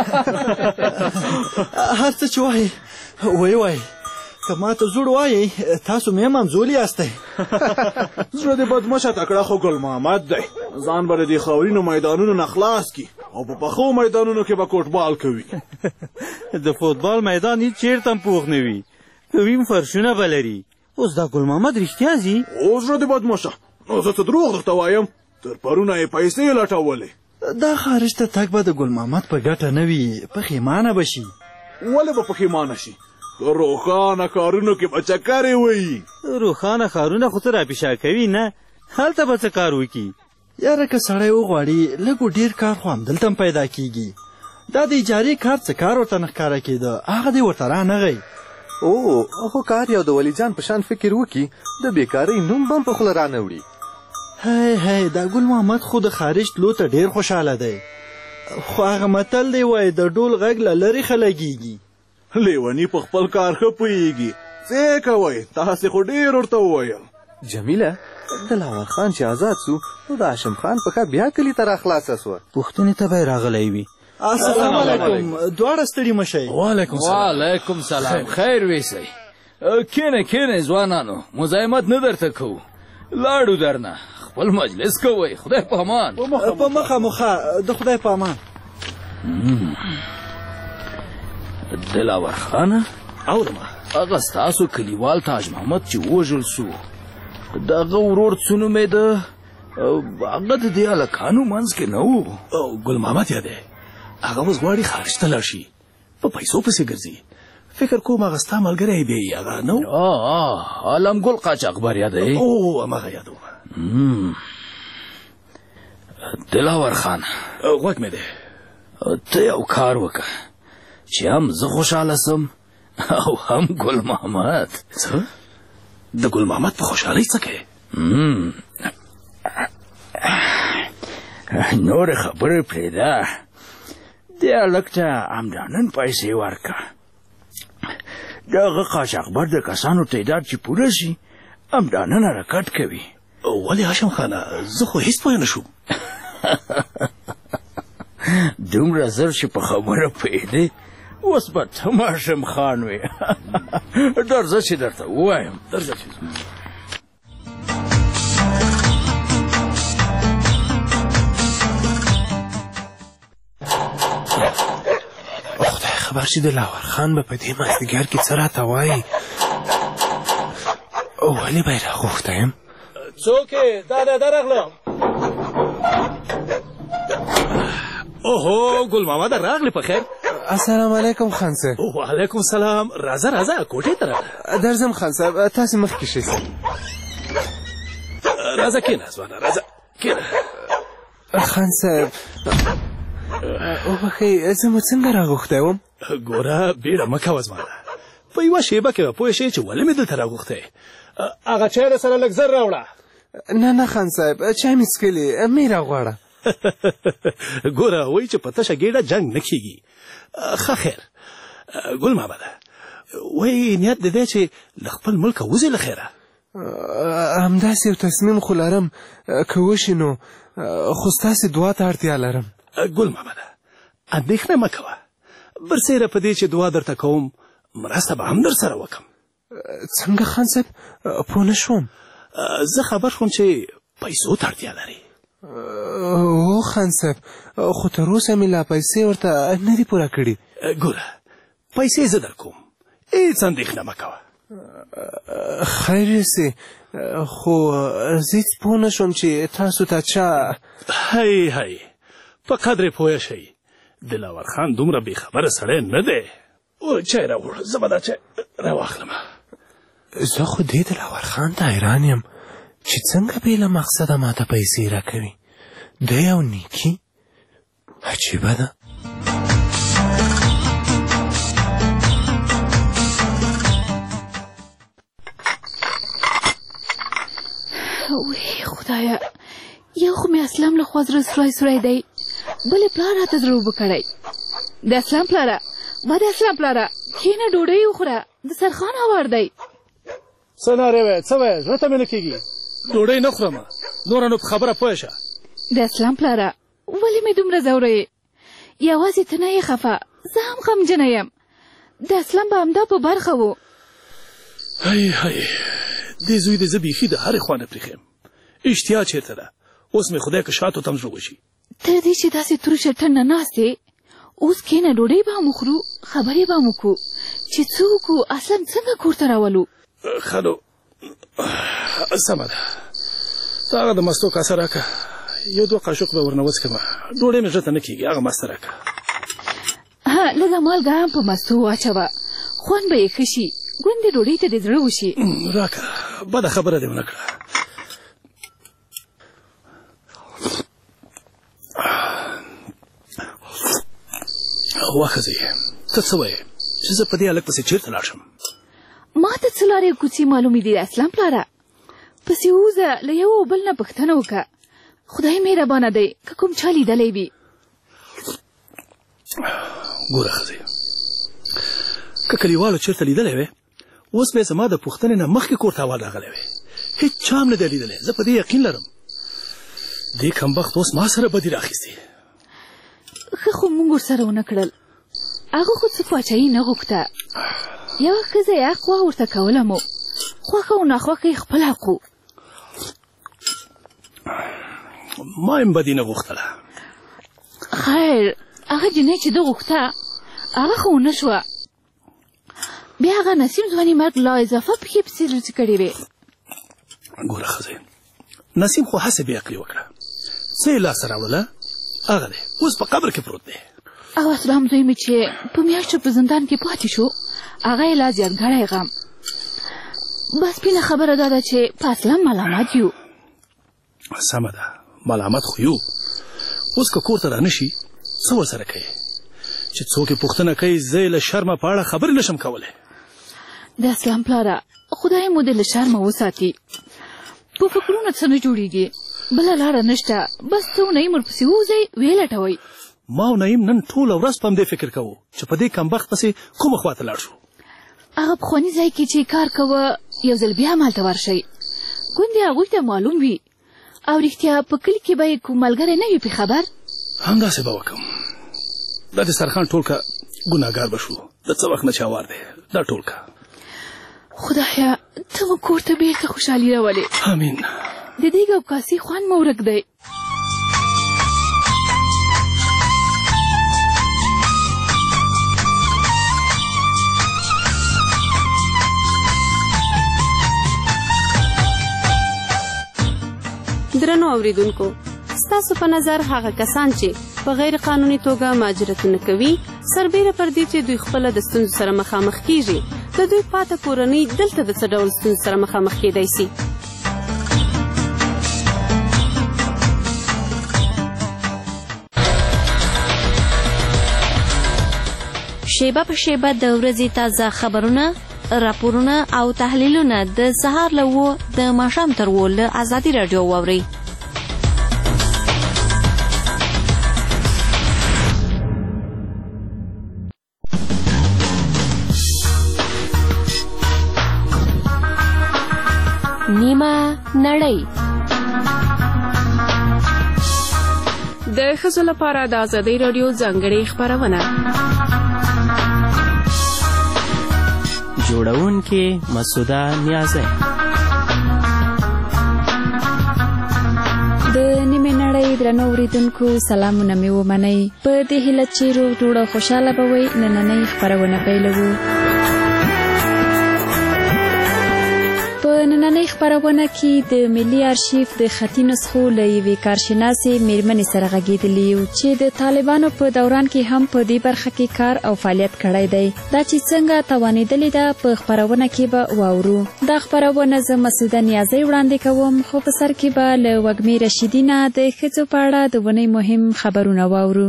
هر څه چې وایي وایي، که ما ته زوړ وایي تاسو مې منځول یاستئ. زړه د بدمشه تکړه خو ګل محمد دی، ځان به د خاورینو میدانونو نه خلاص کي او په پخو میدانونو کې به فوټبال کوي. د فوټبال میدان هیڅ چېرته هم پوخ نه وي، کوي فرشونه به لري. اوس دا ګل محمد رښتیا ځي؟ اوس زړه د بدمشه، نو زه څه دروغ درته وایم؟ تر پرونه یې پیسې لټولې. دا خارج ته تګ به د ګل محمد په ګټه نه وي، پښیمانه به شي. ولې به پښیمانه شي؟ روښانه کارونو کې به چکرې وایي. روښانه کارونه خو ته راپیشه کوي نه، هلته به څه کار وکړي؟ یاره که سړی وغواړي لږ و ډېر کار خو همدلته هم پیدا کېږي. دا د اجارې کار څه کار ورته نه ښکاره کېده، هغه دې ورته رانغی. خو کار یو د ولی جان په شان فکر وکړي د بیکارۍ نوم به هم په خوله رانه وړي. هی دا ګل محمد خو د خارج تلو ته ډېر خوشحاله دی، خو هغه متل دی وایي د ډول غږ له لرې خلګېږي. لیوني په خپل کار ښه پوهېږي. څه کوئ؟ تاسې خو ډېر ورته وویل. جمیله، د لاور خان چې آزاد سو نو د هاشم خان پښه بیا کلي ته راخلاصه سوه. پوښتنې ته به یې راغلی وي. السلام علیکم. دواړه ستړي مه شئ. وعلیکم سلام. خیر ویسئ. کینه ځوانانو، مزاحمت نه درته کوو، لاړو درنه، خپل مجلس کوئ. خدای په امان. په مخه د خدای په امان. دلاور خانه، اورمه هغه ستاسو کلیوال تاج محمد چې وژل سو، د هغه ورور څه نوم یې ده؟ هغه د دې هلکانو منځ کې نه و. ګل محمد یادی، هغه اوس غواړي خارج ته لاړ شي، په پیسو پسې ګرځي. فکر کوم هغه ستا ملګری دی هغه نه و؟ عالم ګل قاچاقبر یادی؟ هماغه یادوم. دلاور خان، غوږ مې دی. ته یو کار وکړه چې هم زه خوشحاله سم او هم ګل محمد. څه؟ د ګل محمد په خوشحالۍ څه کوې؟ نورې خبرې پرېږده، دې هلک ته همدانن پیسې ورکړه. د هغه قاچاقبر د کسانو تعداد چې پوره شي همدانن حرکت کوي. ولې هاشم خانه، زه خو هېڅ پوه نه شوم. دومره زر چې په خبره پوهېدې، اوس به ته هاشم خان وې. درځه چې درته ووایم. درځه چې خدای خبر چې د لاور خان به په دې مازدیګر کې څه راته وایي. ولې به یې راغوښتی یم؟ څوک یې؟ دا راغلم. اوهو ګل محمد راغلی په خیر. السلام علیکم خان صاحب. وعلیکم سلام. راځه کوټې ته راغله. درځم خان صاحب، تاسې مخکې شئ. راځه کېنه ځوانه، راځه کېنه. خان صاحب وبخئ، زه مو څنګه راغوښتی وم؟ ګوره بیړه مه کوه ځوانه، په یوه شیبه کې به پوه شې چې ولې مې دلته راغوښتی. هغه چای در سره لږ زر راوړه. نه خان صاحب، چای مې څښلي، مې راغواړه. ګوره وایي چې په تشه ګېډه جنګ نه کېږي. ښه خیر ګل محمده، وایي نیت دې دی چې له خپل ملکه وځې له خیره؟ همداسې یو تصمیم خو لرم، که وشي نو، خو ستاسې دعا ته اړتیا لرم. ګل محمده، اندېښنه مه کوه، برسېره په دې چې دعا درته کوم، مرسته به هم در سره وکړم. څنګه خان صاحب؟ پوه نه شوم. زه خبر شوم چې پیسو ته اړتیا لري. خان صاحب، خو تر اوسه مې لا پیسې ورته نه دي پوره کړي. ګوره پیسې زه در کوم، هېڅ اندېښنه مه کوه. خیر یوسې، خو زه هېڅ پوه نه شوم چې تاسو ته چا. هی په قدر پوه شئ، دلاور خان دومره بې خبره سړی نه دی. چای راوړه، زه به دا چای راواخلم. زه خو دې دلاور خان ته حیران یم چې څنګه بې له مقصده ماته پیسې راکوي. دی یو نیکي عجیبه ده. وی خدایا، یو خو مې اسلام له خوا زړه سوری دی، بلې پلار راته زړه اوبه کړی. د اسلام پلاره، ما د اسلام پلاره، کښېنه ډوډۍ وخوره، دسترخوان هوار دی. څه نارې وې، څه وې، زړه ته مې نه کېږي. ډوډۍ نه خورم، نوره نو په خبره پوه شه. د اسلام پلاره ولې مې دومره ځوروې؟ یوازې ته نه یې خفه، زه هم غمجنه یم. د اسلام به همدا په برخه و. هی دې زوی دې زه بیخي د هرې خوا نه پرېښیم. اشتیا چېرته ده؟ اوس مې خدای که شاتو ته هم زړه وشي. تر دې چې داسې تور شټن نه ناست یې، اوس کښېنه ډوډۍ به هم وخورو، خبرې به هم وکړو چې څه وکړو، اسلم څنګه کور ته راولو. ښه نو سمه ده، ته هغه د مستو کاسه راکړه، یو دوه قاشق به ورنه وڅښمه. ډوډۍ مې زړه ته نه کېږي، هغه مسته راکړه. لږه مالګه هم په مستو واچوه، خوند به یې ښه شي، ګوندې ډوډۍ ته دې زړه وشي. راکړه، بده خبره دې ونه کړه. واښځې ته څه وایې چې زه په دې هلک پسې چېرته لاړ شم؟ ما ته څه لارې کوڅې معلومې دي د اسلام پلاره؟ پسې ووځه، له یو او بل نه پوښتنه وکړه. خدای مهربانه دی که کوم چا لیدلی وي. ګوره ښځې، که کلیوالو چېرته لیدلی وی، اوس به یې زما د پوښتنې نه مخکې کور ته اول راغلی وی. هېڅ چا هم نه دی لیدلی، زه په دې یقین لرم. دې کمبخت اوس ما سره بدي راخیستې. ښه خو موږ ورسره ونه کړل، هغه خو څه پاچاهي نه غوښته. یوه ښځه یې حق وه ورته کوله مو، خوښه او ناخوښه یې خپل حق و. ما هم بدي نه غوښتله. خیر هغه جنۍ چې ده غوښته هغه خو ونه شوه. بیا هغه نسیم ځواني مرګ لا اضافه پښې پسې رڅې کړې وې. ګوره ښځې، نسیم خو هسې بې عقلي وکړه، څه یې لاسته راوړله هغه دی، اوس په قبر کې پروت دی. او اسلام زوی مې چې په میاشتو په زندان کې پاتې شو، هغه یې لا زیاتګړی غم. بس سپینه خبره دا ده چې په اسلام ملامت یو. سمه ده، ملامت خو یو. اوس که کور ته رانه شي څه ورسره کوي چې څوک یې پوښتنه کوي؟ زه یې له شرمه په اړه خبرې نشم کولی. د اسلام پلاره خدای مو دې له شرمه وساتي. په فکرونو څه نه جوړېږي، بله لاره نشته، بس ته او نعیم ورپسې ووځئ ویې لټوئ. ما او نعیم نن ټوله ورځ په همدې فکر کوو چې په دې کمبخت پسې کومه خوا ته لاړ شو. هغه پخواني ځای کې چې کار کوه یو ځل بیا همالته ورشئ، ګوندې هغوی ته معلوم وي. او رښتیا په کلي کې به یې کوم ملګری نه وي پې خبر؟ همداسې به وکړم. دا د سرخان ټولکه ګناهګار به شو، د څه وخت نه چې اوار دی دا ټولکه. خدایه ته مو کور ته بېرته خوشحالي راولې. امین. د دیګ او کاسې خوند مو ورک دی. درنو اوریدونکو، ستاسو په نظر هغه کسان چې په غیر قانوني توګه مهاجرتونه کوي، سربیره پر دې چې دوی خپله د ستونزو سره مخامخ کیږي، د دوی پاته کورنۍ دلته د څه ډول ستونزو سره مخامخ کیدای سي؟ شیبه په شیبه د ورځې تازه خبرونه، راپورونه او تحلیلونه د سهار له 7 د ماښام تر 8 له ازادي راډیو واورئ. نیمه نړۍ د ښځو لپاره د ازادي راډیو ځانګړې خپرونه. جوړونکې مسعوده نیازی. د نیمه نړۍ درنو اوریدونکو سلامونه مې ومنئ. په دې هیله چې روغ جوړ او خوشحاله به وئ، نننۍ خپرونه پیلوو. په نننۍ خپرونه کې د ملي آرشیف د خطي نسخو له یوې کارشناسې میرمنې سره غږېدلي یو چې د طالبانو په دوران کې هم په دې برخه کې کار او فعالیت کړی دی. دا چې څنګه توانېدلې ده په خپرونه کې به واورو. دا خپرونه زه مسعوده نیازی وړاندې کوم، خو په سر کې به له وږمې رشیدي نه د ښځو په اړه د ونې مهم خبرونه واورو.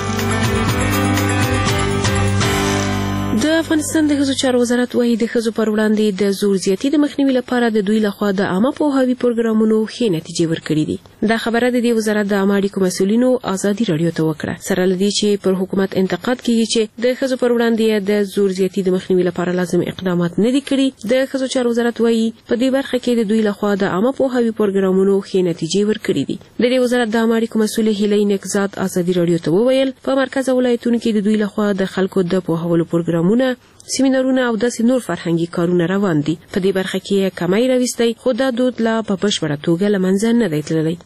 د افغانستان د ښځو چارو وزارت وايي د ښځو پر وړاندې د زور زیاتي د مخنیوي لپاره د دوی لخوا د عامه پوهاوي پروګرامونو ښې نتیجې ورکړې دي. دا خبره د وزارت د عامه اړیکو مسؤلینو ازادي رادیو ته وکړه. سره لدی چې پر حکومت انتقاد کیږي چې د ښځو پر وړاندې د زور زیاتی د مخنیوي لپاره لازم اقدامات نه دي کړي. د ښځو چارو وزارت وایي په دې برخه کې د دوی لخوا د عامه پوهاوي پروګرامونو ښې نتیجې ورکړي دي. د وزارت د عامه اړیکو مسؤل هیلې نکزاد ازادي رادیو ته وویل په مرکز ولایتونو کې د دوی لخوا د خلکو د پوهولو پروګرامونه، سیمینارونه او داسې نور فرهنګي کارونه روان دي. په دې برخه کې کمای راوستي، خو دا دود لا په بشپړه توګه له منځه نه دی تللی.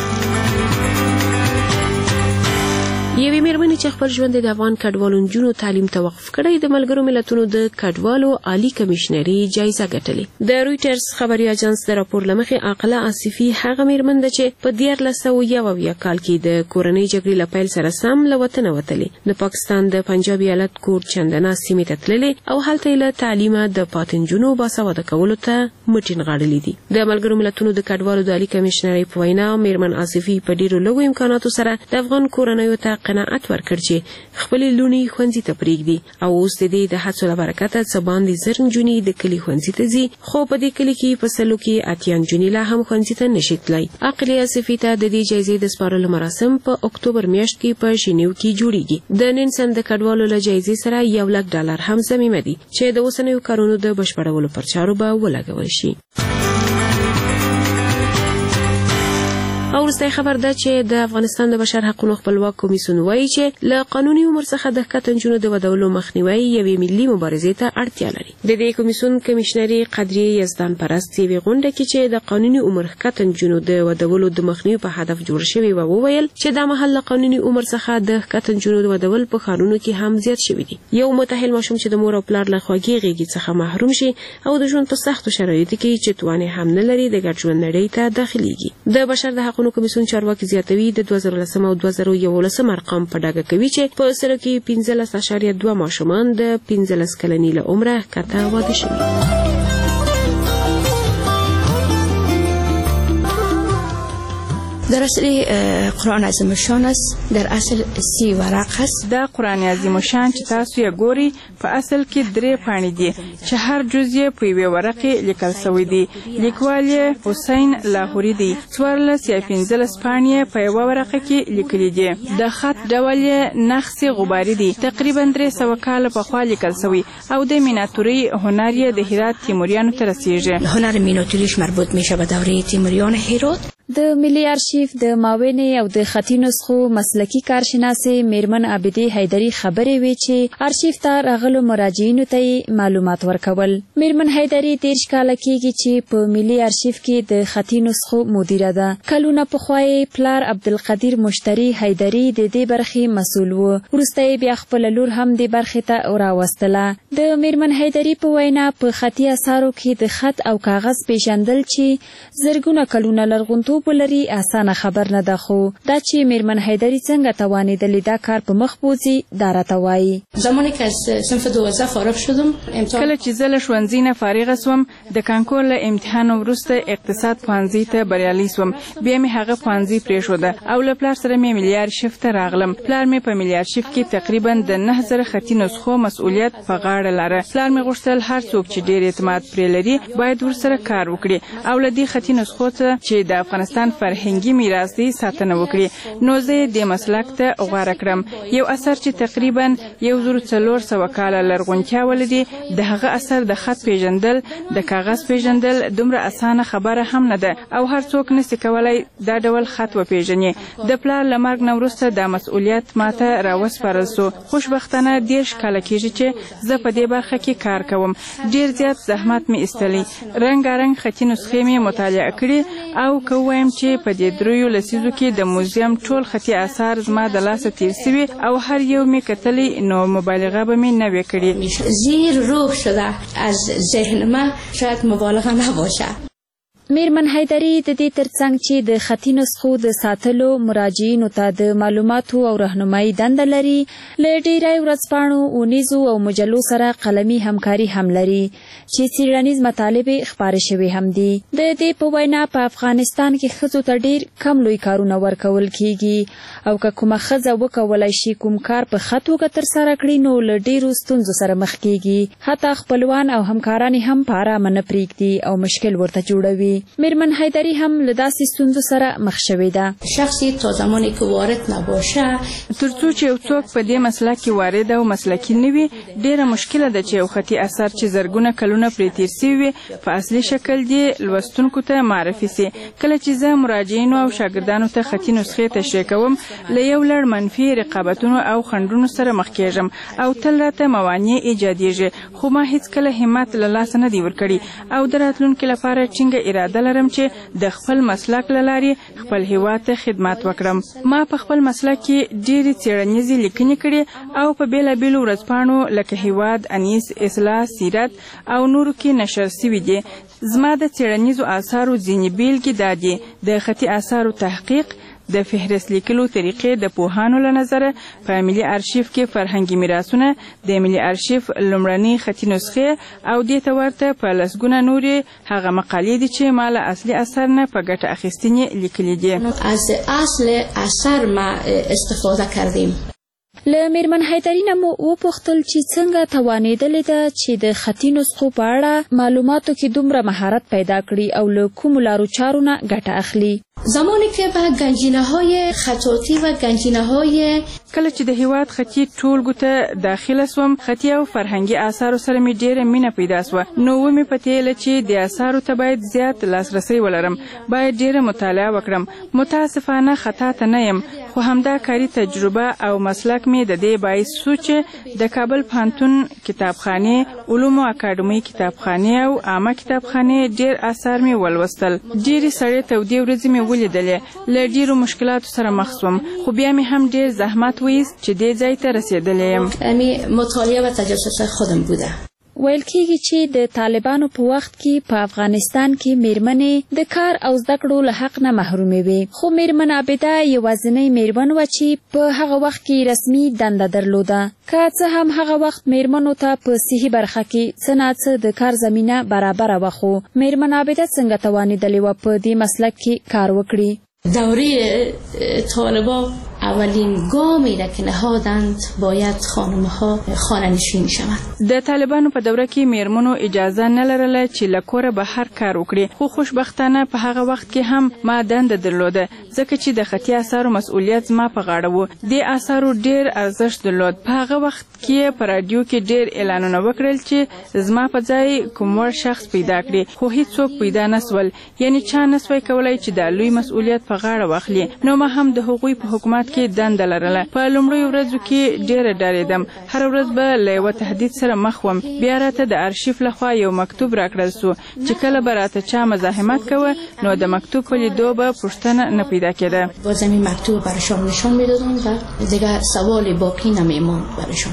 یوې مېرمنې چې خپل ژوند د افغان کډوالو نجونو تعلیم ته وقف کړی د ملګرو ملتونو د کډوالو عالی کمشنري جایزه ګټلې. د رویټرز خبري اژانس د راپور لمخې عاقله آصفي هغه مېرمن ده چې په 1991 کال کې د کورنۍ جګړې له پیل سره سم له وطنه وتلې. د پاکستان د پنجاب ایالت کوټ چندنا سیمې ته تللې او هلته له تعلیمه د پاتې نجونو باسواده کولو ته مټین غاړلې دي. د ملګرو ملتونو د کډوالو د عالی کمشنري په وینا مېرمن آصفي په ډیرو لږو امکاناتو سره د افغان کورنیو ته قناعت ورکړ چې خپل لونی ښوونځي ته پرېږدي او اوس د دې د هڅو له برکته څه باندې زر نجونې د کلي ښوونځي ته ځي، خو په دې کلي کې په سلو کې 80 نجونې لا هم ښوونځي ته نشي تللی. عاقلې آصفي ته د دې جایزې د سپارلو مراسم په اکتوبر میاشت کې په ژینیو کې جوړیږي. د ننسن د کډوالو له جایزې سره $1,00,000 هم ضمیمه دي چې د اوسنیو کارونو د بشپړولو پر چارو به ولګول شي. او وروستی خبر ده چې د افغانستان د بشر حقوقو خپلواک کمیسیون وایي چې له قانوني عمر څخه د ښکته نجونو د ودولو مخنیوي یوې ملي مبارزې ته اړتیا لري. د دې کمیسیون کمشنري قدریه یزدان پرست یوې غونډه کې چې د قانوني عمر ښکته نجونو د ودولو د مخنیوي په هدف جوړ شوی و وویل چې دا مهال له قانوني عمر څخه د ښکته نجونو د ودول په ښارونو کې هم زیات شوی دي. یو متأهل ماشوم چې د مور او پلار له خواږې غېږې څخه محروم شي او د ژوند په سختو شرایطو کې چې توانې هم نه لري د ګډ ژوند نړۍ ته داخليږي. د بشر د حقوقو کمیسیون چارواکي زیاتوي د 2010 او 2011 ارقام په ډاګه کوي چې په سره کې 15.2 ماشومان د 15 کلنۍ له عمره ښکته واده شوي. در اصل قرآن عظیم شان است، در اصل 30 ورق است. دا قرآن عظیم شان چې تاسو یې ګوري په اصل کې 3 پاڼې دي چې هر جز یې په یوه ورقه لیکل شوی دی. لیکوال یې حسین لاهوري دی. 14 یا 15 پاڼې په یوه ورقه کې لیکلي دي. د خط ډول یې نقش غباري دی. تقریبا 300 کال پخوا لیکل شوی او د میناتوري هنر یې د هرات تیموریانو ته رسیږي. هنر میناتوریش مربوط میشه به دوره تیموریان هرات. د ملي آرشیف د معاونې او د خطي نسخو مسلکي کارشناسې میرمن عابدې حیدري خبرې وې چې آرشیف ته راغلو مراجعینو ته معلومات ورکول. میرمن حیدري 13 کاله کېږي چې په ملي آرشیف کې د خطي نسخو مدیره ده. کلونه پخوا یې پلار عبدالقدیر مشتري حیدري د دې برخې مسؤل و. وروسته یې بیا خپله لور هم دې برخې ته راوستله. د میرمن حیدري په وینا په خطي اثارو کې د خط او کاغذ پیژندل چې زرګونه کلونه لرغونتوب ولري اسانه خبر نه ده، خو دا چې میرمن حیدري څنګه توانېدلې دا کار په مخ بوځي دا راته وایي. زمانی که از صنف 12 فارغ شدم کله چې زه له ښوونځي نه فارغه سوم د کانکور له امتحان وروسته اقتصاد پوهنځي ته بریالي سوم. بیا مې هغه پوهنځي پرېښوده او له پلار سره مې ملي آرشیف ته راغلم. پلار مې په ملي آرشیف کې تقریبا د 9000 خطي نسخو مسؤلیت په غاړه لره. پلار مې غوښتل هر څوک چې ډېر اعتماد پرې لري باید ورسره کار وکړي او له دې خطي نسخو څخه چې د افغانستان فرهنګي میراث دی ساتنه وکړي. نو زه د مسلک ته غوړه کړم. یو اثر چې تقریبا 1400 کاله لرغونتیا ولري د هغه اثر د خط پیژندل د کاغذ پیژندل دومره اسانه خبره هم نه ده او هر څوک نشي کولای دا ډول خط وپیژني. د پلار له مرګ نه وروسته دا مسؤلیت ماته راوسپارل سو. خوشبختانه 10 کاله کېږي چې زه په دې برخه کې کار کوم. ډیر زیات زحمت مې ایستلی. رنګارنګ خطي نسخې مې مطالعه کړې او کوم چې په دې 3 لسیزو کې د موزیم ټول خطي آثار زما د لاسه تیر شوي او هر یو مې کتلی نو مبالغه به مې نه وی کړې. زیر روح شده از ذهن من شاید مبالغه نباشه. میرمن حیدري د دې ترڅنګ چې د خطي نسخو د ساتلو مراجعینو ته د معلوماتو او راهنمایي دنده لري، له ډېری ورځپاڼو، اونیزو او مجلو سره قلمي همکاري هم لري چې څېړنیز مطالب خپاره شوي هم دي. د دې په وینا په افغانستان کې ښځو ته ډېر کم لوی کارونه ورکول کیږي او که کومه ښځه وکولای شي کوم کار په ښه توګه ترسره کړي نو له ډېرو ستونزو سره مخ کیږي. حتی خپلوان او همکاران هم په ارامه نه پرېږدي او مشکل ورته جوړوي. میرمن حیدری هم له داسې ستونزو سره مخ شوې ده. شخصی تا زمانی که وارد نباشه ترڅو چې یو څوک په دې مسله کې وارد او مسلکي نه وي ډیره مشکله ده چې یو خطي اثر چې زرګونه کلونه پرې تیر سوي وي په اصلي شکل دې لوستونکو ته معرفي سي. کله چې زه مراجعینو او شاګردانو ته خطي نسخې تشریح کوم له یو لړ منفي رقابتونو او خنډونو سره مخ کېږم او تل راته موانع ایجادېږي، خو ما هیڅکله همت له لاسه نه دی ورکړی او د راتلونکي لپاره ټینګه اراده لرم چې د خپل مسلک له لارې خپل هیواد ته خدمت وکړم. ما په خپل مسلک کې ډېرې څېړنیزې لیکنې کړې او په بېلابېلو ورځپاڼو لکه هیواد، انیس، اصلاح، سیرت او نورو کې نشر سوي دي. زما د څېړنیزو آثارو ځینې بیلګې دا دي: د خطي آثارو تحقیق، د فهرست لیکلو طریقې د پوهانو له نظره په ملي ارشیف کې فرهنګي میراثونه، د ملي ارشیف لومړنۍ خطي نسخې او دې ته ورته په لسګونه نورې هغه مقالې دي چې ما له اصلي اثر نه په ګټه اخیستنې لیکلي دي. از اصل اثر ما استفاده کردیم. له میرمن حیدری نه مو وپوښتل چې څنګه توانېدلې ده چې د خطي نسخو په اړه معلوماتو کې دومره مهارت پیدا کړي او له کومو لارو چارو نه ګټه اخلي. زمانی که به گنجینه های خطاطی و گنجینه های کله چې د هیواد خطي ټولګو ته داخله سوم، خطي او فرهنګي آثارو سره مې ډېره مینه پیدا سوه. نو ومې پتېیله چې د آثارو ته باید زیات لاسرسی ولرم، باید ډېره مطالعه وکړم. متاسفانه خطا ته نه یم، خو همدا کاري تجربه او مسلک مې د دې باعث سو چې د کابل پوهنتون کتابخانې، علومو اکاډمۍ کتابخانې او عامه کتابخانې ډېر آثار مې ولوستل. ډېرې سړې تودې ورځې مې ولیدلې، له ډېرو مشکلاتو سره مخ سوم، خو بیا مې هم ډېر زحمت وایست چې دې ځای ته رسېدلی یم. مطالعه و تجسس خودم بوده. ویل کېږي چې د طالبانو په وخت کې په افغانستان کې میرمنې د کار او زده کړو له حق نه محرومې وې، خو میرمن عابده یوازینۍ میرمن وه چې په هغه وخت کې رسمي دنده درلوده. که څه هم هغه وخت میرمنو ته په صحي برخه کې څه نه څه د کار زمینه برابره وه، خو میرمن عابده څنګه توانېدلې وه په دې مسلک کې کار وکړي؟ دوره طالبان اولین گامی را که نهادند باید خانم‌ها خانه‌نشین شوند. د طالبانو په دوره کې میرمنو اجازه نه لرله چې له کوره بهر کار وکړي، خو خوشبختانه په هغه وخت کې هم ما دنده درلوده، ځکه چې د خطي آثارو مسؤلیت زما په غاړه و. دې آثارو ډېر ارزښت درلود. په هغه وخت کې په راډیو کې ډېر اعلانونه وکړل چې زما په ځای کوم وړ شخص پیدا کړي، خو هیڅوک پیدا نه سول، یعنی چا نه سوی کولی چې دا لوی مسؤلیت په غاړه واخلي. نو ما هم د هغوی په حکومت کې دنده لرله. په لومړیو ورځو کې ډېره ډارېدم، هره ورځ به له یوه تهدید سره مخ وم. بیا راته د ارشیف لخوا یو مکتوب راکړل سو چې کله به راته چا مزاحمت کوه نو د مکتوب په لیدو به پوښتنه نه پیدا کېده. باز این مکتوب برایشان نشان میدادن و دیگر سوال باقی نمیماند برایشان.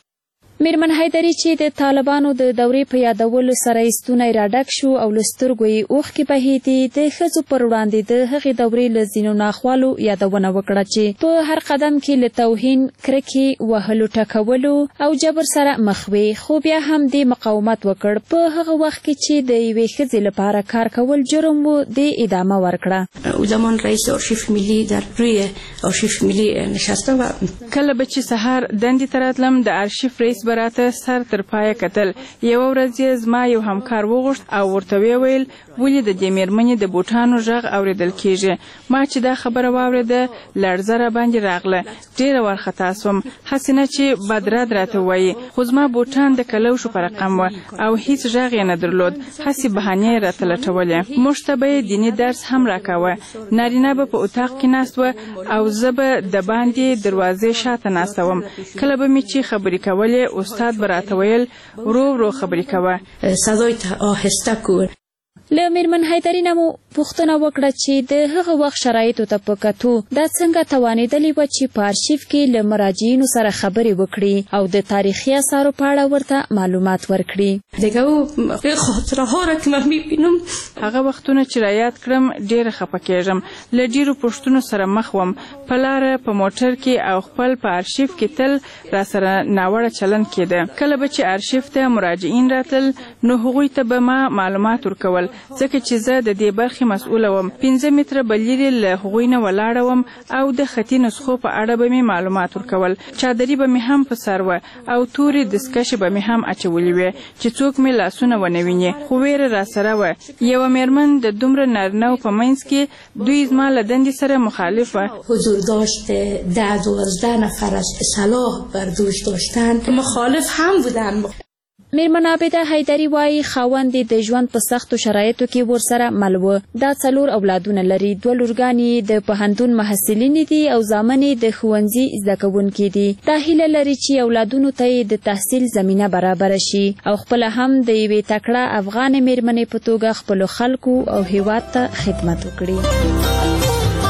میرمن حیدری چې د طالبانو د دورې په یادولو سره یې ستونی راډک شو او له سترګو یې اوښکې بهېدې، د ښځو پر وړاندې د هغې دورې له ځینو ناخوالو یادونه وکړه چې په هر قدم کې له توهین، کرکې، وهلو ټکولو او جبر سره مخ وې، خو بیا هم دې مقاومت وکړ. په هغه وخت کې چې د یوې ښځې لپاره کار کول جرم و، دې ادامه ورکړه. او زمان رئیس آرشیف ملی در روی آرشیف ملی نشسته و کله به چې سهار دندې ته راتلم د آرشیف رئیس براته سر تر پایه کتل. یوه ورځ یې زما یو همکار وغوښت او ورته ویل ولې د دې میرمنې د بوټانو غږ اورېدل کېږي. ما چې دا خبره واورېده لړزه را باندې راغله، ډېره وارخطا سوم، هسې نه چې بدرد راته ووایي، خو زما بوټان د کلوشو په رقم وه او هیڅ غږ یې نه درلود، هسې بهانې یې راته لټولې. موږ ته به یې دیني درس هم راکاوه. نارینه به په اتاق کې ناست وه او زه به د باندې دروازې شاته ناسته وم. کله به مې چې خبرې کولې استاد به راته ویل ورو ورو خبرې کوه. صدای ته آهسته کور. له میرمن حیدری نه مو پوښتنه وکړه چې د هغه وخت شرایطو ته په کتو دا څنګه توانېدلې وه چې په آرشیف کې له مراجعینو سره خبرې وکړي او د تاریخي اثارو په اړه ورته معلومات ورکړي. دیگه خاطره ها را که من میبینم هغه وختونه چې را یاد کړم ډېره خفه کېږم. له ډېرو پوښتنو سره مخ وم. په لاره په موټر کې او خپل په آرشیف کې تل را سره ناوړه چلند کېده. کله به چې آرشیف ته مراجعین راتل نو هغوی ته به ما معلومات ورکول، ځکه چې زه د دې برخې برخې مسؤله وم. 15 متره به لرې له هغوی نه ولاړه وم او د خطي نسخو په اړه به مې معلومات ورکول. چادري به مې هم په سر وه او تورې دستکشې به مې هم اچولې وې چې څوک مې لاسونه ونه ویني، خو ویره راسره وه. یوه میرمن د دومره نارینه‌و په منځ کې دوی زما له دندې سره مخالف وه. حضور داشت 10-12 نفر از سلاح بر دوش داشتن مخالف هم بودن. میرمن عابده حیدري وایي خاوند د ژوند په سختو شرایطو کې ورسره مل و. دا 4 اولادونه لري، 2 لورګانې د پوهنتون محصلینې دي او زامنې د ښوونځي زده کوونکي دي. دا هیله لري چې اولادونو ته د تحصیل زمینه برابره شي او خپله هم د یوې تکړه افغان میرمنې په توګه خپلو خلکو او هیواد ته خدمت وکړي.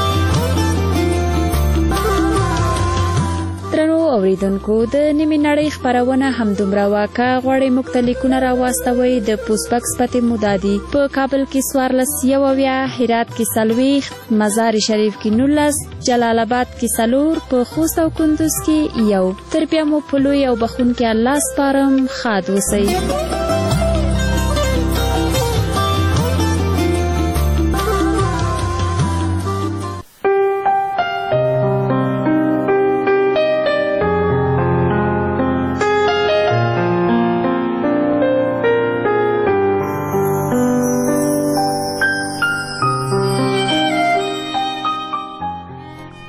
درنو اوریدونکو، د نیمې نړۍ خپرونه همدومره وه. که غواړئ موږ ته لیکونه راواستوئ، د پوسټ بکس پتې مو دا دي: په کابل کې 14 هرات کې 40 مزار شریف کې 19 جلال آباد کې 4 په خوست او کندوز کې 1. تر بیا مو په لوی او بخښونکي الله سپارم. ښاد اوسئ.